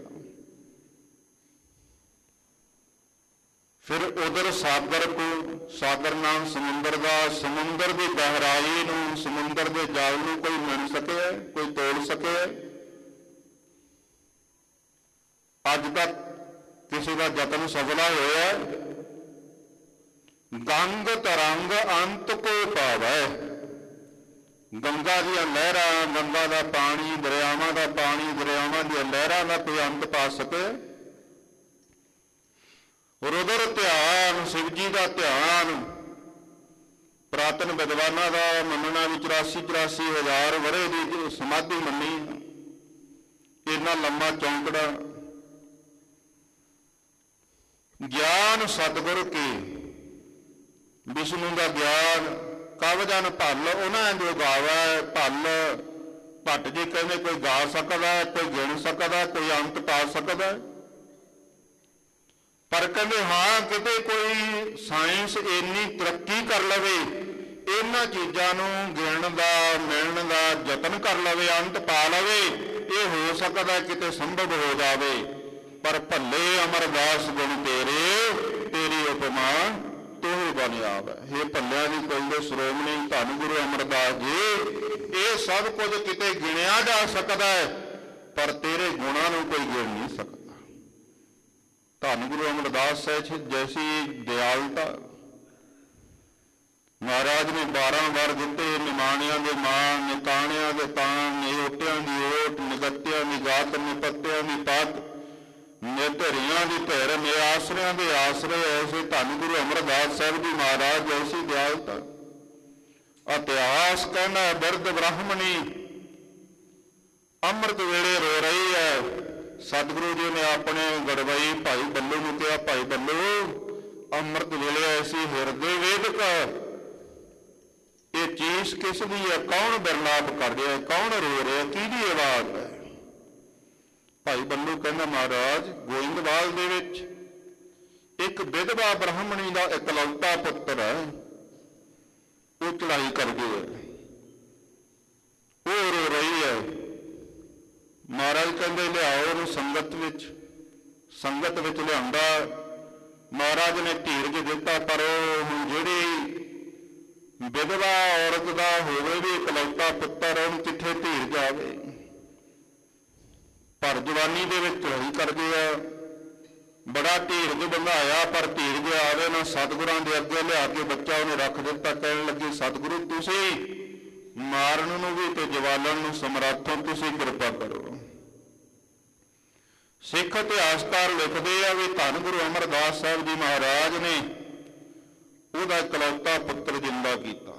ਫਿਰ ਉਧਰ ਸਾਗਰ ਕੋ, ਸਾਗਰ ਨਾਮ ਸਮੁੰਦਰ ਦਾ, ਸਮੁੰਦਰ ਦੀ ਗਹਿਰਾਈ ਨੂੰ, ਸਮੁੰਦਰ ਦੇ ਜਲ ਨੂੰ ਕੋਈ ਮੰਨ ਸਕਿਆ? ਕੋਈ ਤੋੜ ਸਕਿਆ? ਅੱਜ ਤੱਕ ਕਿਸੇ ਦਾ ਯਤਨ ਸਫਲਾ ਹੋਇਆ? ਗੰਗ ਤਰੰਗ ਅੰਤ ਕੋ ਪਾਵੈ। ਗੰਗਾ ਦੀਆਂ ਲਹਿਰਾਂ, ਗੰਗਾ ਦਾ ਪਾਣੀ, ਦਰਿਆਵਾਂ ਦਾ ਪਾਣੀ, ਦਰਿਆਵਾਂ ਦੀਆਂ ਲਹਿਰਾਂ ਦਾ ਕੋਈ ਅੰਤ ਪਾ ਸਕੇ? ਰੁਦਰ ਧਿਆਨ, ਸ਼ਿਵ ਜੀ ਦਾ ਧਿਆਨ, ਪੁਰਾਤਨ ਵਿਦਵਾਨਾਂ ਦਾ ਮੰਨਣਾ ਵੀ 84,000 ਵਰ੍ਹੇ ਦੀ ਸਮਾਧੀ ਮੰਨੀ। ਇੰਨਾ ਲੰਮਾ ਚੌਂਕੜਾ। ਗਿਆਨ ਸਤਿਗੁਰ ਕੀ, ਵਿਸ਼ਨੂੰ ਦਾ ਗਿਆਨ, ਕਵ ਜਨ ਭਲ ਉਹਨਾਂ ਜੋ ਗਾਵੈ। ਭਲ ਭੱਟ ਜੀ ਕਹਿੰਦੇ ਕੋਈ ਗਾ ਸਕਦਾ, ਕੋਈ ਗਿਣ ਸਕਦਾ, ਕੋਈ ਅੰਤ ਪਾ ਸਕਦਾ? ਪਰ ਕਹਿੰਦੇ ਹਾਂ ਕਿਤੇ ਕੋਈ ਸਾਇੰਸ ਇੰਨੀ ਤਰੱਕੀ ਕਰ ਲਵੇ, ਇਹਨਾਂ ਚੀਜ਼ਾਂ ਨੂੰ ਗਿਣਨ ਦਾ, ਮਿਲਣ ਦਾ ਯਤਨ ਕਰ ਲਵੇ, ਅੰਤ ਪਾ ਲਵੇ, ਇਹ ਹੋ ਸਕਦਾ ਕਿਤੇ ਸੰਭਵ ਹੋ ਜਾਵੇ। ਪਰ ਭੱਲੇ ਅਮਰਦਾਸ ਗੁਣ ਤੇਰੇ, ਤੇਰੀ ਉਪਮਾ ਤੋਹ ਬਨ ਆਵੈ। हे ਭੱਲਿਆਂ ਦੀ ਕੁਲ ਦੇ ਸ਼੍ਰੋਮਣੀ ਧੰਨ ਗੁਰੂ ਅਮਰਦਾਸ ਜੀ, ਇਹ ਸਭ ਕੁਝ ਕਿਤੇ ਗਿਣਿਆ ਜਾ ਸਕਦਾ ਹੈ, ਪਰ ਤੇਰੇ ਗੁਣਾਂ ਨੂੰ ਕੋਈ ਗਿਣ ਨਹੀਂ ਸਕਦਾ। ਧੰਨ ਗੁਰੂ ਅਮਰਦਾਸ ਸਾਹਿਬ ਜੈਸੀ ਦਿਆਲਤਾ ਮਹਾਰਾਜ ਨੇ 12 ਵਰ ਦਿੱਤੇ। ਨਿਮਾਣਿਆਂ ਦੇ ਮਾਣ, ਨਿਤਾਣਿਆਂ ਦੇ ਤਾਣ, ਨਿਓਟਿਆਂ ਦੀ ਓਟ, ਨਿਗੱਤਿਆਂ ਦੀ ਗਾਤ, ਨਿਪੱਤਿਆਂ ਦੀ ਪੱਤ, ਨਿਧਰੀਆਂ ਦੀ ਧਿਰ, ਨਿਆਸਰਿਆਂ ਦੇ ਆਸਰੇ। ਐਸੇ ਧੰਨ ਗੁਰੂ ਅਮਰਦਾਸ ਸਾਹਿਬ ਜੀ ਮਹਾਰਾਜ ਐਸੀ ਦਿਆਲਤਾ। ਇਤਿਹਾਸ ਕਹਿੰਦਾ ਬਿਰਧ ਬ੍ਰਾਹਮਣੀ ਅੰਮ੍ਰਿਤ ਵੇਲੇ ਰੋ ਰਹੀ ਹੈ। ਸਤਿਗੁਰੂ ਜੀ ਨੇ ਆਪਣੇ ਗੜਵਈ ਭਾਈ ਬੱਲੂ ਨੂੰ ਕਿਹਾ, ਭਾਈ ਬੱਲੂ ਅੰਮ੍ਰਿਤ ਵੇਲੇ ਐਸੀ ਹਿਰਦੇ ਵੇਦਕ ਇਹ ਚੀਜ਼ ਕਿਸ ਦੀ ਹੈ? ਕੌਣ ਬਿਰਲਾਪ ਕਰ ਰਿਹਾ? ਕੌਣ ਰੋ ਰਿਹਾ? ਕਿਹਦੀ ਆਵਾਜ਼ ਹੈ? ਭਾਈ ਬੱਲੂ ਕਹਿੰਦਾ, ਮਹਾਰਾਜ ਗੋਇੰਦਵਾਲ ਦੇ ਵਿੱਚ ਇੱਕ ਵਿਧਵਾ ਬ੍ਰਾਹਮਣੀ ਦਾ ਇਕਲੌਤਾ ਪੁੱਤਰ ਹੈ, ਉਹ ਚੜਾਈ ਕਰ ਗਈ ਹੈ, ਉਹ ਰੋ ਰਹੀ ਹੈ। ਮਹਾਰਾਜ ਕਹਿੰਦੇ ਲਿਆਓ ਉਹਨੂੰ ਸੰਗਤ ਵਿੱਚ ਲਿਆਂਦਾ। ਮਹਾਰਾਜ ਨੇ ਧੀਰਜ ਦਿੱਤਾ, ਪਰ ਉਹ ਹੁਣ ਜਿਹੜੀ ਵਿਧਵਾ ਔਰਤ ਦਾ ਹੋਵੇ ਵੀ ਇਕਲੌਤਾ ਪੁੱਤਰ, ਉਹਨੂੰ ਕਿੱਥੇ ਧੀਰਜ ਆਵੇ। ਪਰ ਜਵਾਨੀ ਦੇ ਵਿੱਚ ਚੜਾਈ ਕਰ ਗਿਆ, ਬੜਾ ਧੀਰਜ ਬੰਧਾਇਆ, ਪਰ ਧੀਰਜ ਆਵੇ ਨਾ। ਸਤਿਗੁਰਾਂ ਦੇ ਅੱਗੇ ਲਿਆ ਕੇ ਬੱਚਾ ਉਹਨੇ ਰੱਖ ਦਿੱਤਾ। ਕਹਿਣ ਲੱਗੇ, ਸਤਿਗੁਰੂ ਤੁਸੀਂ ਮਾਰਨ ਨੂੰ ਵੀ ਤੇ ਜਵਾਲਣ ਨੂੰ ਸਮਰੱਥ ਹੋ, ਤੁਸੀਂ ਕਿਰਪਾ ਕਰੋ। ਸਿੱਖ ਇਤਿਹਾਸਕਾਰ ਲਿਖਦੇ ਆ ਵੀ ਧੰਨ ਗੁਰੂ ਅਮਰਦਾਸ ਸਾਹਿਬ ਜੀ ਮਹਾਰਾਜ ਨੇ ਉਹਦਾ ਇਕਲੌਤਾ ਪੁੱਤਰ ਜਿੰਦਾ ਕੀਤਾ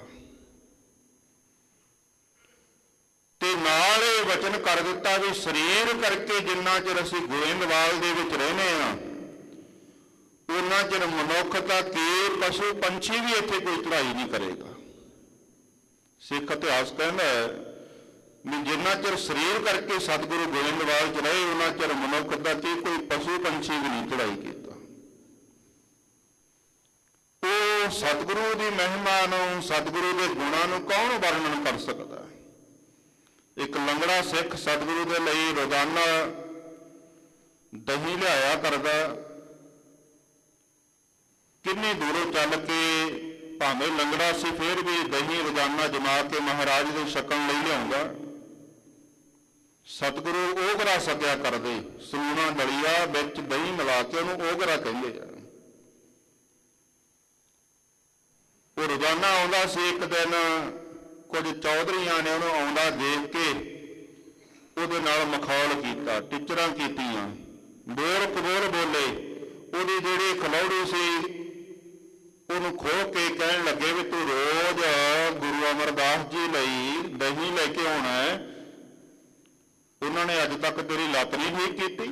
ਤੇ ਨਾਲ ਇਹ ਵਚਨ ਕਰ ਦਿੱਤਾ ਵੀ ਸਰੀਰ ਕਰਕੇ ਜਿੰਨਾ ਚਿਰ ਅਸੀਂ ਗੋਇੰਦਵਾਲ ਦੇ ਵਿੱਚ ਰਹਿੰਦੇ ਹਾਂ, ਉਹਨਾਂ ਚਿਰ ਮਨੁੱਖਤਾ ਕੀ ਪਸ਼ੂ ਪੰਛੀ ਵੀ ਇੱਥੇ ਕੋਈ ਚੜਾਈ ਨਹੀਂ ਕਰੇਗਾ। ਸਿੱਖ ਇਤਿਹਾਸ ਕਹਿੰਦਾ ਵੀ ਜਿੰਨਾ ਚਿਰ ਸਰੀਰ ਕਰਕੇ ਸਤਿਗੁਰੂ ਗੋਇੰਦਵਾਲ ਚ ਰਹੇ, ਉਹਨਾਂ ਚਿਰ ਮਨੁੱਖਤਾ ਕੀ ਕੋਈ ਪਸ਼ੂ ਪੰਛੀ ਵੀ ਨਹੀਂ ਚੜਾਈ ਕੀਤਾ। ਉਹ ਸਤਿਗੁਰੂ ਦੀ ਮਹਿਮਾ ਨੂੰ, ਸਤਿਗੁਰੂ ਦੇ ਗੁਣਾਂ ਨੂੰ ਕੌਣ ਵਰਣਨ ਕਰ ਸਕਦਾ? ਇੱਕ ਲੰਗੜਾ ਸਿੱਖ ਸਤਿਗੁਰੂ ਦੇ ਲਈ ਰੋਜ਼ਾਨਾ ਦਹੀਂ ਲਿਆਇਆ ਕਰਦਾ, ਕਿੰਨੀ ਦੂਰੋਂ ਚੱਲ ਕੇ ਭਾਵੇਂ ਲੰਗੜਾ ਸੀ ਫਿਰ ਵੀ ਦਹੀਂ ਰੋਜ਼ਾਨਾ ਜਮਾ ਕੇ ਮਹਾਰਾਜ ਦੇ ਛਕਣ ਲਈ ਲਿਆਉਂਦਾ। ਸਤਿਗੁਰੂ ਓਗਰਾ ਸਕਿਆ ਕਰਦੇ, ਸਲੂਣਾ ਦਲੀਆ ਵਿੱਚ ਦਹੀਂ ਮਿਲਾ ਕੇ ਉਹਨੂੰ ਓਗਰਾ ਕਹਿੰਦੇ ਆ। ਉਹ ਰੋਜ਼ਾਨਾ ਆਉਂਦਾ ਸੀ। ਇੱਕ ਦਿਨ ਕੁਝ ਚੌਧਰੀਆਂ ਨੇ ਉਹਨੂੰ ਆਉਂਦਾ ਦੇਖ ਕੇ ਉਹਦੇ ਨਾਲ ਮਖੌਲ ਕੀਤਾ, ਟਿਚਰਾਂ ਕੀਤੀਆਂ, ਬੋਲ ਕਬੋਲ ਬੋਲੇ। ਉਹਦੀ ਜਿਹੜੀ ਖਲੌੜੀ ਸੀ ਉਹਨੂੰ ਖੋਹ ਕੇ ਕਹਿਣ ਲੱਗੇ ਵੀ ਤੂੰ ਰੋਜ਼ ਗੁਰੂ ਅਮਰਦਾਸ ਜੀ ਲਈ ਦਹੀਂ ਲੈ ਕੇ ਆਉਣਾ ਹੈ, ਉਹਨਾਂ ਨੇ ਅੱਜ ਤੱਕ ਤੇਰੀ ਲੱਤ ਨਹੀਂ ਠੀਕ ਕੀਤੀ।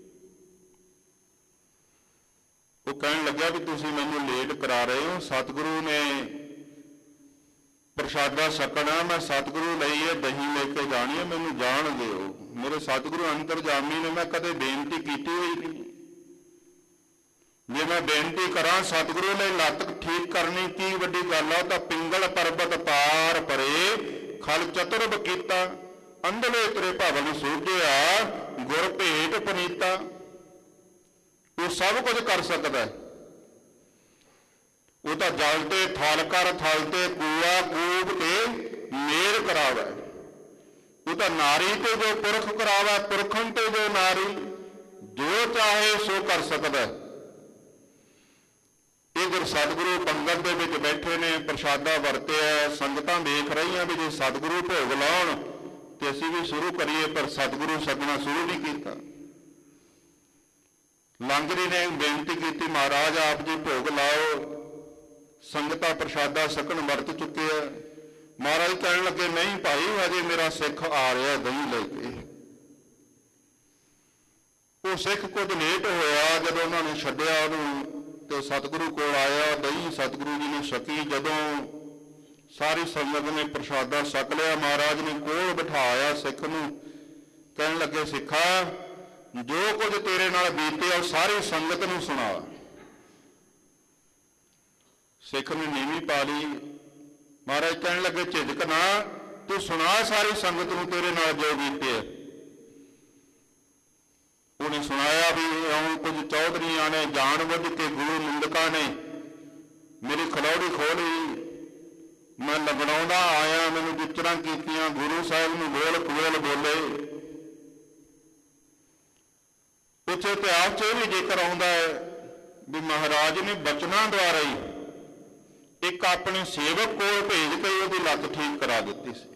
ਉਹ ਕਹਿਣ ਲੱਗਿਆ ਵੀ ਤੁਸੀਂ ਮੈਨੂੰ ਲੇਟ ਕਰਾ ਰਹੇ ਹੋ, ਸਤਿਗੁਰੂ ਨੇ ਪ੍ਰਸ਼ਾਦਾ ਛਕਣਾ, ਮੈਂ ਸਤਿਗੁਰੂ ਲਈ ਇਹ ਦਹੀਂ ਲੈ ਕੇ ਜਾਣੀ ਹੈ, ਮੈਨੂੰ ਜਾਣ ਦਿਓ। ਮੇਰੇ ਸਤਿਗੁਰੂ ਅੰਤਰਜਾਮੀ ਨੇ, ਮੈਂ ਕਦੇ ਬੇਨਤੀ ਕੀਤੀ ਹੋਈ ਨਹੀਂ। ਜੇ ਮੈਂ ਬੇਨਤੀ ਕਰਾਂ ਸਤਿਗੁਰੂ ਨੇ ਲੱਤ ਠੀਕ ਕਰਨੀ ਕੀ ਵੱਡੀ ਗੱਲ ਆ? ਤਾਂ ਪਿੰਗਲ ਪਰਬਤ ਪਾਰ ਪਰੇ ਖਲ ਚਤੁਰਬ ਕੀਤਾ, ਅੰਧਲੇ ਤੇਰੇ ਭਵਨ ਸੂਝਿਆ ਗੁਰ ਭੇਟ ਪਨੀਤਾ। ਉਹ ਸਭ ਕੁਝ ਕਰ ਸਕਦਾ ਹੈ। ਉਹ ਤਾਂ ਜਲ ਤੇ ਥਲ ਕਰ, ਥਲ ਤੇ ਕੂਆ, ਕੂਬ ਤੇ ਮੇਰ ਕਰਾਵੇ। ਉਹ ਤਾਂ ਨਾਰੀ ਤੇ ਜੋ ਪੁਰਖ ਕਰਾਵੇ, ਪੁਰਖਨ ਤੇ ਜੋ ਨਾਰੀ, ਜੋ ਚਾਹੇ ਸੋ ਕਰ ਸਕਦਾ। ਇਹ ਗੁਰ ਸਤਿਗੁਰੂ ਪੰਗਤ ਦੇ ਵਿੱਚ ਬੈਠੇ ਨੇ, ਪ੍ਰਸ਼ਾਦਾ ਵਰਤਿਆ, ਸੰਗਤਾਂ ਦੇਖ ਰਹੀਆਂ ਵੀ ਜੇ ਸਤਿਗੁਰੂ ਭੋਗ ਲਾਉਣ ਤੇ ਅਸੀਂ ਵੀ ਸ਼ੁਰੂ ਕਰੀਏ, ਪਰ ਸਤਿਗੁਰੂ ਛਕਣਾ ਸ਼ੁਰੂ ਨਹੀਂ ਕੀਤਾ। ਲਾਂਗਰੀ ਨੇ ਬੇਨਤੀ ਕੀਤੀ, ਮਹਾਰਾਜ ਆਪ ਜੀ ਭੋਗ ਲਾਓ, ਸੰਗਤਾਂ ਪ੍ਰਸ਼ਾਦਾ ਛਕਣ ਵਰਤ ਚੁੱਕੇ ਆ। ਮਹਾਰਾਜ ਕਹਿਣ ਲੱਗੇ, ਨਹੀਂ ਭਾਈ ਹਜੇ ਮੇਰਾ ਸਿੱਖ ਆ ਰਿਹਾ ਦਹੀਂ ਲੈ ਕੇ। ਉਹ ਸਿੱਖ ਕੁਝ ਲੇਟ ਹੋਇਆ, ਜਦੋਂ ਉਹਨਾਂ ਨੇ ਛੱਡਿਆ ਉਹਨੂੰ ਤੇ ਸਤਿਗੁਰੂ ਕੋਲ ਆਇਆ, ਦਹੀਂ ਸਤਿਗੁਰੂ ਜੀ ਨੇ ਛਕੀ। ਜਦੋਂ ਸਾਰੀ ਸੰਗਤ ਨੇ ਪ੍ਰਸ਼ਾਦਾ ਛਕ ਲਿਆ, ਮਹਾਰਾਜ ਨੇ ਕੋਲ ਬਿਠਾਇਆ ਸਿੱਖ ਨੂੰ, ਕਹਿਣ ਲੱਗੇ, ਸਿੱਖਾ ਜੋ ਕੁਝ ਤੇਰੇ ਨਾਲ ਬੀਤਿਆ ਉਹ ਸਾਰੀ ਸੰਗਤ ਨੂੰ ਸੁਣਾ। ਸਿੱਖ ਨੇ ਨੀਵੀਂ ਪਾ ਲਈ। ਮਹਾਰਾਜ ਕਹਿਣ ਲੱਗੇ, ਝਿਜਕ ਨਾ, ਤੂੰ ਸੁਣਾ ਸਾਰੀ ਸੰਗਤ ਨੂੰ ਤੇਰੇ ਨਾਲ ਜੋ ਬੀਤਿਆ। ਉਹਨੇ ਸੁਣਾਇਆ ਵੀ ਹੁਣ ਕੁਝ ਚੌਧਰੀਆਂ ਨੇ ਜਾਣ ਬੁੱਝ ਕੇ ਗੁਰੂ ਨਿੰਦਕਾਂ ਨੇ ਮੇਰੀ ਖਲੌੜੀ ਖੋਲੀ, ਮੈਂ ਲਗੜਾਉਂਦਾ ਆਇਆ, ਮੈਨੂੰ ਵਿਚਰਾਂ ਕੀਤੀਆਂ, ਗੁਰੂ ਸਾਹਿਬ ਨੂੰ ਬੋਲ ਕਬੋਲ ਬੋਲੇ। ਕੁਛ ਇਤਿਹਾਸ 'ਚ ਇਹ ਵੀ ਜ਼ਿਕਰ ਆਉਂਦਾ ਹੈ ਵੀ ਮਹਾਰਾਜ ਨੇ ਬਚਨਾਂ ਦੁਆਰਾ ਹੀ ਇੱਕ ਆਪਣੇ ਸੇਵਕ ਕੋਲ ਭੇਜ ਕੇ ਉਹਦੀ ਲੱਤ ਠੀਕ ਕਰਾ ਦਿੱਤੀ ਸੀ।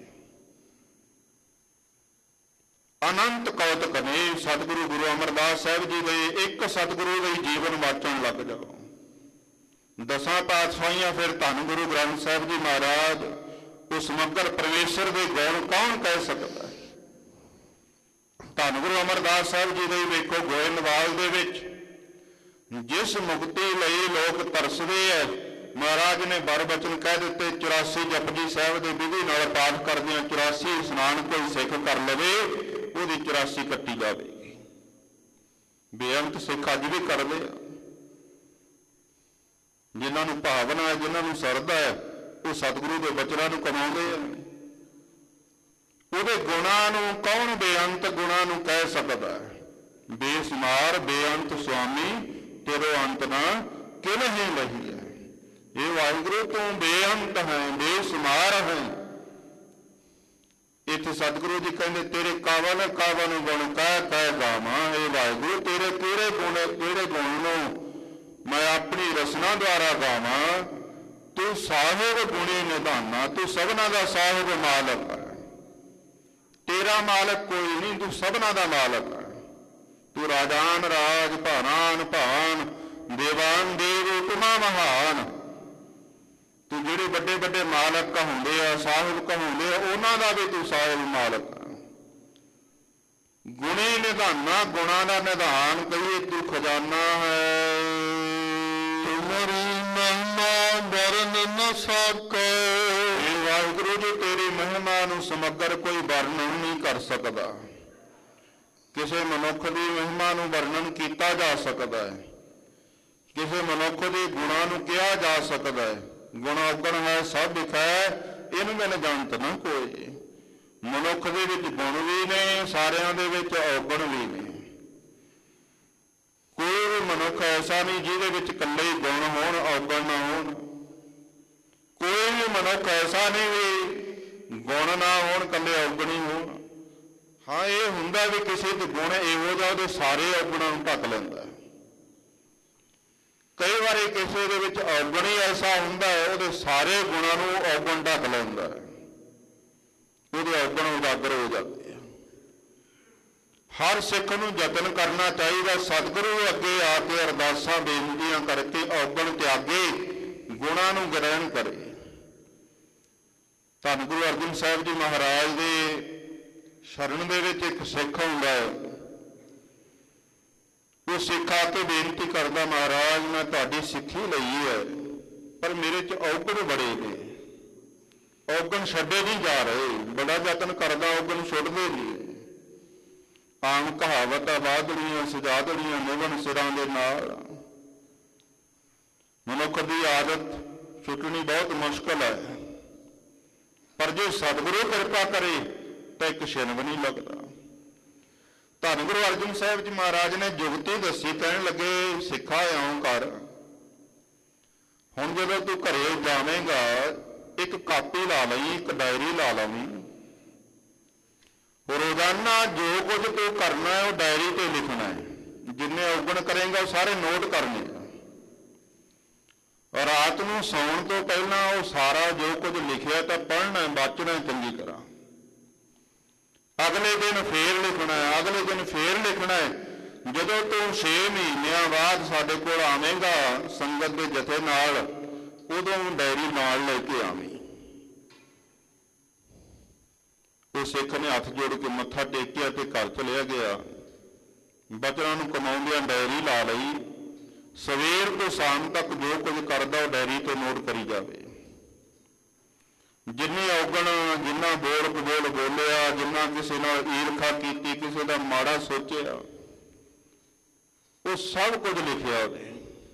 ਅਨੰਤ ਕੌਤਕ ਨੇ ਸਤਿਗੁਰੂ ਗੁਰੂ ਅਮਰਦਾਸ ਸਾਹਿਬ ਜੀ ਦੇ। ਇੱਕ ਸਤਿਗੁਰੂ ਦੇ ਜੀਵਨ ਵਾਚਣ ਲੱਗ ਜਾਓ। ਦਸਾਂ ਪਾਤਸ਼ਾਹੀਆਂ ਫਿਰ ਧੰਨ ਗੁਰੂ ਗ੍ਰੰਥ ਸਾਹਿਬ ਜੀ ਮਹਾਰਾਜ, ਉਸ ਸਮਗਰ ਪਰਮੇਸ਼ਰ ਦੇ ਗੁਣ ਕੌਣ ਕਹਿ ਸਕਦਾ? ਧੰਨ ਗੁਰੂ ਅਮਰਦਾਸ ਸਾਹਿਬ ਜੀ ਦੇ ਵੇਖੋ ਗੋਇੰਦਵਾਲ ਦੇ ਵਿੱਚ ਜਿਸ ਮੁਕਤੀ ਲਈ ਲੋਕ ਤਰਸਦੇ ਹੈ, ਮਹਾਰਾਜ ਨੇ ਬਰ ਬਚਨ ਕਹਿ ਦਿੱਤੇ 84 ਜਪਜੀ ਸਾਹਿਬ ਦੇ ਵਿਧੀ ਨਾਲ ਪਾਠ ਕਰਦਿਆਂ 84 ਇਸ਼ਨਾਨ ਕੋਈ ਸਿੱਖ ਕਰ ਲਵੇ, ਉਹਦੀ 84 ਕੱਟੀ ਜਾਵੇਗੀ। ਬੇਅੰਤ ਸਿੱਖ ਅੱਜ ਵੀ ਕਰਦੇ ਆ। ਜਿਨ੍ਹਾਂ ਨੂੰ ਭਾਵਨਾ ਹੈ, ਜਿਨ੍ਹਾਂ ਨੂੰ ਸਰਦਾ ਹੈ, ਉਹ ਸਤਿਗੁਰੂ ਦੇ ਬਚਨਾਂ ਨੂੰ ਕਮਾਉਂਦੇ ਆ। ਉਹਦੇ ਗੁਣਾਂ ਨੂੰ ਕੌਣ ਬੇਅੰਤ ਗੁਣਾਂ ਨੂੰ ਕਹਿ ਸਕਦਾ ਹੈ? ਬੇਸ਼ੁਮਾਰ ਬੇਅੰਤ ਸੁਆਮੀ ਤੇਰੋ ਅੰਤ ਨਾ ਕਿਨਹੀ ਲਹੀ ਹੈ। ਇਹ ਵਾਹਿਗੁਰੂ ਤੂੰ ਬੇਅੰਤ ਹੈ, ਬੇਸ਼ੁਮਾਰ ਹੈ। ਇੱਥੇ ਸਤਿਗੁਰੂ ਜੀ ਕਹਿੰਦੇ ਤੇਰੇ ਕਾਵਨ ਕਾਵਨ ਗੁਣ ਕਹਿ ਕਹਿ ਗਾਵਾਂ। ਇਹ ਵਾਹਿਗੁਰੂ ਤੇਰੇ ਕਿਹੜੇ ਗੁਣ ਨੂੰ ਮੈਂ ਆਪਣੀ ਰਸਨਾ ਦੁਆਰਾ ਗਾਵਾਂ। ਤੂੰ ਸਾਹਿਬ ਗੁਣੀ ਨਿਧਾਨਾ, ਤੂੰ ਸਭਨਾ ਦਾ ਸਾਹਿਬ ਮਾਲਕ ਹੈ। ਤੇਰਾ ਮਾਲਕ ਕੋਈ ਨਹੀਂ, ਤੂੰ ਸਭਨਾ ਦਾ ਮਾਲਕ ਹੈ। ਤੂੰ ਰਾਜਾਨ ਰਾਜ, ਭਾਨਾਨ ਭਾਨ, ਦੇਵਾਨ ਦੇਵ, ਉਤਮਾ ਮਹਾਨ। ਤੂੰ ਜਿਹੜੇ ਵੱਡੇ ਵੱਡੇ ਮਾਲਕ ਕਹਾਉਂਦੇ ਆ, ਸਾਹਿਬ ਕਹਾਉਂਦੇ ਆ, ਉਹਨਾਂ ਦਾ ਵੀ ਤੂੰ ਸਾਹਿਬ ਮਾਲਕ ਹੈ। ਗੁਣੀ ਨਿਧਾਨਾ, ਗੁਣਾਂ ਦਾ ਨਿਧਾਨ ਕਹੀਏ ਤੂੰ ਖਜ਼ਾਨਾ ਹੈ। ਤੁਮਰੀ ਮਹਿਮਾ ਵਰਨ ਨ ਸਕੈ। ਵਾਹਿਗੁਰੂ ਜੀ ਤੇਰੀ ਮਹਿਮਾ ਨੂੰ ਸਮਗਰ ਕੋਈ ਵਰਣਨ ਨਹੀਂ ਕਰ ਸਕਦਾ। ਕਿਸੇ ਮਨੁੱਖ ਦੀ ਮਹਿਮਾ ਨੂੰ ਵਰਣਨ ਕੀਤਾ ਜਾ ਸਕਦਾ ਹੈ, ਕਿਸੇ ਮਨੁੱਖ ਦੇ ਗੁਣਾਂ ਨੂੰ ਕਿਹਾ ਜਾ ਸਕਦਾ ਹੈ। ਗੁਣ ਔਗਣ ਹੈ ਸਭ ਵਿਖੈ, ਇਹਨੂੰ ਮੈਨੂੰ ਜਾਣਤ ਨਾ ਕੋਈ। ਮਨੁੱਖ ਦੇ ਵਿੱਚ ਗੁਣ ਵੀ ਨੇ, ਸਾਰਿਆਂ ਦੇ ਵਿੱਚ ਔਗਣ ਵੀ ਨੇ। ਕੋਈ ਵੀ ਮਨੁੱਖ ਐਸਾ ਨਹੀਂ ਜਿਹਦੇ ਵਿੱਚ ਇਕੱਲੇ ਹੀ ਗੁਣ ਹੋਣ, ਔਗਣ ਨਾ ਹੋਣ। ਕੋਈ ਵੀ ਮਨੁੱਖ ਐਸਾ ਨਹੀਂ ਵੀ ਗੁਣ ਨਾ ਹੋਣ, ਇਕੱਲੇ ਔਗਣ ਹੀ ਹੋਣ। ਹਾਂ, ਇਹ ਹੁੰਦਾ ਵੀ ਕਿਸੇ ਦੇ ਗੁਣ ਇਹੋ ਜਿਹਾ ਉਹਦੇ ਸਾਰੇ ਔਗਣਾਂ ਨੂੰ ਢੱਕ ਲੈਂਦਾ। ਕਈ ਵਾਰੀ ਕਿਸੇ ਦੇ ਵਿੱਚ ਔਗਣ ਹੀ ਐਸਾ ਹੁੰਦਾ ਹੈ, ਉਹਦੇ ਸਾਰੇ ਗੁਣਾਂ ਨੂੰ ਔਗਣ ਢੱਕ ਲੈਂਦਾ ਹੈ, ਉਹਦੇ ਔਗਣ ਉਜਾਗਰ ਹੋ ਜਾਂਦੇ ਆ। ਹਰ ਸਿੱਖ ਨੂੰ ਯਤਨ ਕਰਨਾ ਚਾਹੀਦਾ ਸਤਿਗੁਰੂ ਅੱਗੇ ਆ ਕੇ ਅਰਦਾਸਾਂ ਬੇਨਤੀਆਂ ਕਰਕੇ ਔਗਣ ਤਿਆਗੇ, ਗੁਣਾਂ ਨੂੰ ਗ੍ਰਹਿਣ ਕਰੇ। ਧੰਨ ਗੁਰੂ ਅਰਜਨ ਸਾਹਿਬ ਜੀ ਮਹਾਰਾਜ ਦੇ ਸ਼ਰਨ ਦੇ ਵਿੱਚ ਇੱਕ ਸਿੱਖ ਹੁੰਦਾ ਹੈ। ਉਹ ਸਿੱਖ ਆ ਕੇ ਬੇਨਤੀ ਕਰਦਾ, ਮਹਾਰਾਜ ਮੈਂ ਤੁਹਾਡੀ ਸਿੱਖੀ ਲਈ ਹੈ, ਪਰ ਮੇਰੇ 'ਚ ਔਗਣ ਬੜੇ ਨੇ, ਔਗਣ ਛੱਡੇ ਨਹੀਂ ਜਾ ਰਹੇ। ਬੜਾ ਯਤਨ ਕਰਦਾ, ਔਗਣ ਛੁੱਟਦੇ ਨਹੀਂ। ਆਮ ਕਹਾਵਤ ਆ, ਬਾਦੜੀਆਂ ਸਜਾਦੜੀਆਂ ਨਿਵਣ ਸਿਰਾਂ ਦੇ ਨਾਲ। ਮਨੁੱਖ ਦੀ ਆਦਤ ਛੁੱਟਣੀ ਬਹੁਤ ਮੁਸ਼ਕਲ ਹੈ, ਪਰ ਜੇ ਸਤਿਗੁਰੂ ਕਿਰਪਾ ਕਰੇ ਤਾਂ ਇੱਕ ਛਿਨ ਵੀ ਨਹੀਂ ਲੱਗਦਾ। ਧੰਨ ਗੁਰੂ ਅਰਜਨ ਸਾਹਿਬ ਜੀ ਮਹਾਰਾਜ ਨੇ ਜੁਗਤੀ ਦੱਸੀ, ਕਹਿਣ ਲੱਗੇ ਸਿੱਖਾ ਇਉਂ ਕਰ, ਹੁਣ ਜਦੋਂ ਤੂੰ ਘਰੇ ਜਾਵੇਂਗਾ ਇੱਕ ਕਾਪੀ ਲਾ ਲਈ, ਇੱਕ ਡਾਇਰੀ ਲਾ ਲਵੀਂ। ਰੋਜ਼ਾਨਾ ਜੋ ਕੁਝ ਤੂੰ ਕਰਨਾ ਹੈ ਉਹ ਡਾਇਰੀ ਤੇ ਲਿਖਣਾ ਹੈ। ਜਿੰਨੇ ਔਗਣ ਕਰੇਂਗਾ ਉਹ ਸਾਰੇ ਨੋਟ ਕਰਨੇ ਆ। ਰਾਤ ਨੂੰ ਸੌਣ ਤੋਂ ਪਹਿਲਾਂ ਉਹ ਸਾਰਾ ਜੋ ਕੁਝ ਲਿਖਿਆ ਤਾਂ ਪੜ੍ਹਨਾ, ਵਾਚਣਾ ਚੰਗੀ ਤਰ੍ਹਾਂ। ਅਗਲੇ ਦਿਨ ਫੇਰ ਲਿਖਣਾ ਹੈ, ਅਗਲੇ ਦਿਨ ਫੇਰ ਲਿਖਣਾ ਹੈ। ਜਦੋਂ ਤੂੰ 6 ਮਹੀਨਿਆਂ ਬਾਅਦ ਸਾਡੇ ਕੋਲ ਆਵੇਂਗਾ ਸੰਗਤ ਦੇ ਜਥੇ ਨਾਲ, ਉਦੋਂ ਡਾਇਰੀ ਨਾਲ ਲੈ ਕੇ ਆਵੀਂ। ਉਹ ਸਿੱਖ ਨੇ ਹੱਥ ਜੋੜ ਕੇ ਮੱਥਾ ਟੇਕਿਆ ਤੇ ਘਰ ਚਲਿਆ ਗਿਆ। ਬਚਨਾਂ ਨੂੰ ਕਮਾਉਂਦਿਆਂ ਡਾਇਰੀ ਲਾ ਲਈ। ਸਵੇਰ ਤੋਂ ਸ਼ਾਮ ਤੱਕ ਜੋ ਕੁਝ ਕਰਦਾ ਉਹ ਡਾਇਰੀ ਤੇ ਨੋਟ ਕਰੀ ਜਾਵੇ। ਜਿੰਨੇ ਔਗਣ, ਜਿੰਨਾ ਬੋਲ ਕਬੋਲ ਬੋਲਿਆ, ਜਿੰਨਾ ਕਿਸੇ ਨਾਲ ਈਰਖਾ ਕੀਤੀ, ਕਿਸੇ ਦਾ ਮਾੜਾ ਸੋਚਿਆ, ਉਹ ਸਭ ਕੁਝ ਲਿਖਿਆ ਉਹਨੇ।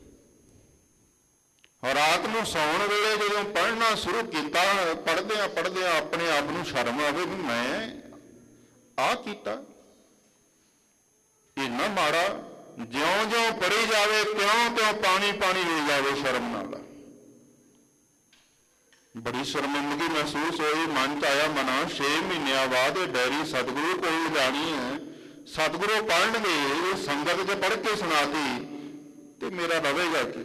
ਰਾਤ ਨੂੰ ਸੌਣ ਵੇਲੇ ਜਦੋਂ ਪੜ੍ਹਨਾ ਸ਼ੁਰੂ ਕੀਤਾ, ਪੜ੍ਹਦਿਆਂ ਆਪਣੇ ਆਪ ਨੂੰ ਸ਼ਰਮ ਆਵੇ ਵੀ ਮੈਂ ਆਹ ਕੀਤਾ, ਇੰਨਾ ਮਾੜਾ। ਜਿਉਂ-ਜਿਉਂ ਪੜ੍ਹੀ ਜਾਵੇ ਤਿਉਂ-ਤਿਉਂ ਪਾਣੀ ਪਾਣੀ ਹੋ ਜਾਵੇ ਸ਼ਰਮ ਨਾਲ। ਬੜੀ ਸ਼ਰਮਿੰਦਗੀ ਮਹਿਸੂਸ ਹੋਈ, ਮਨ 'ਚ ਆਇਆ ਮਨਾ 6 ਮਹੀਨਿਆਂ ਬਾਅਦ ਇਹ ਡਾਇਰੀ ਸਤਿਗੁਰੂ ਕੋਲ ਲਿਜਾਣੀ ਹੈ, ਸਤਿਗੁਰੂ ਪੜ੍ਹਨਗੇ, ਇਹ ਸੰਗਤ 'ਚ ਪੜ੍ਹ ਕੇ ਸੁਣਾਤੀ ਤੇ ਮੇਰਾ ਰਹੇਗਾ ਕੀ?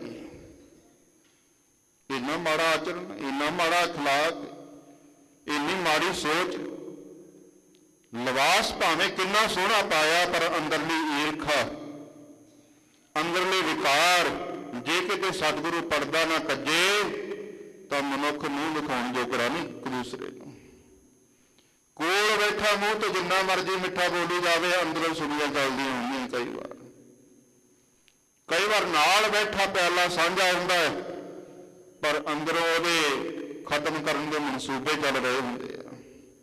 ਇੰਨਾ ਮਾੜਾ ਆਚਰਣ, ਇੰਨਾ ਮਾੜਾ ਅਖਲਾਕ, ਇੰਨੀ ਮਾੜੀ ਸੋਚ। ਲਿਬਾਸ ਭਾਵੇਂ ਕਿੰਨਾ ਸੋਹਣਾ ਪਾਇਆ, ਪਰ ਅੰਦਰਲੀ ਈਰਖਾ, ਅੰਦਰਲੇ ਵਿਕਾਰ, ਜੇ ਕਿਤੇ ਸਤਿਗੁਰੂ ਪੜਦਾ ਨਾ ਕੱਜੇ ਤਾਂ ਮਨੁੱਖ ਮੂੰਹ ਦਿਖਾਉਣ ਜੋਗਰਾ ਨਹੀਂ ਇੱਕ ਦੂਸਰੇ ਨੂੰ। ਕੋਲ ਬੈਠਾ ਮੂੰਹ ਤੇ ਜਿੰਨਾ ਮਰਜ਼ੀ ਮਿੱਠਾ ਬੋਲੀ ਜਾਵੇ, ਅੰਦਰੋਂ ਸੁਣੀਆਂ ਚੱਲਦੀਆਂ ਹੁੰਦੀਆਂ। ਕਈ ਵਾਰ ਨਾਲ ਬੈਠਾ ਪਿਆਲਾ ਸਾਂਝਾ ਹੁੰਦਾ ਹੈ, ਪਰ ਅੰਦਰੋਂ ਉਹਦੇ ਖਤਮ ਕਰਨ ਦੇ ਮਨਸੂਬੇ ਚੱਲ ਰਹੇ ਹੁੰਦੇ ਆ।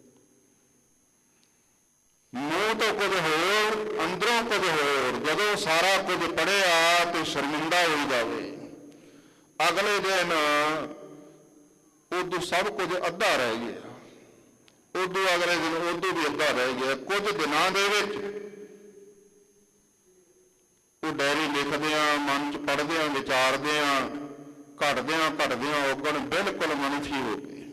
ਮੂੰਹ ਤੋਂ ਕੁਝ ਹੋਰ, ਅੰਦਰੋਂ ਕੁਝ ਹੋਰ। ਜਦੋਂ ਸਾਰਾ ਕੁਝ ਪੜ੍ਹਿਆ ਤੇ ਸ਼ਰਮਿੰਦਾ ਹੋ ਜਾਵੇ, ਅਗਲੇ ਦਿਨ ਉਦੋਂ ਸਭ ਕੁਝ ਅੱਧਾ ਰਹਿ ਗਿਆ, ਉਦੋਂ ਅਗਲੇ ਦਿਨ ਉਦੋਂ ਵੀ ਅੱਧਾ ਰਹਿ ਗਿਆ। ਕੁਝ ਦਿਨਾਂ ਦੇ ਵਿੱਚ ਉਹ ਡਾਇਰੀ ਲਿਖਦਿਆਂ, ਮਨ 'ਚ ਪੜ੍ਹਦਿਆਂ, ਵਿਚਾਰਦਿਆਂ, ਘਟਦਿਆਂ ਔਗਣ ਬਿਲਕੁਲ ਮਨੁੱਖੀ ਹੋ ਗਏ।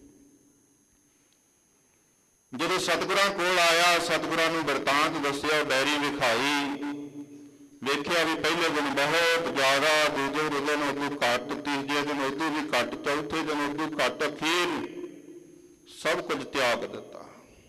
ਜਦੋਂ ਸਤਿਗੁਰਾਂ ਕੋਲ ਆਇਆ, ਸਤਿਗੁਰਾਂ ਨੂੰ ਬਿਰਤਾਂਤ ਦੱਸਿਆ, ਡਾਇਰੀ ਵਿਖਾਈ, ਵੇਖਿਆ ਵੀ ਪਹਿਲੇ ਦਿਨ ਬਹੁਤ ਜ਼ਿਆਦਾ, ਦੂਜੇ ਦਿਨ ਉਦੋਂ ਘੱਟ, ਤੀਜੇ ਦਿਨ ਉਦੋਂ ਵੀ ਘੱਟ, ਚੌਥੇ ਦਿਨ ਉਦੋਂ ਘੱਟ, ਅਖੀਰ ਸਭ ਕੁਝ ਤਿਆਗ ਦਿੱਤਾ।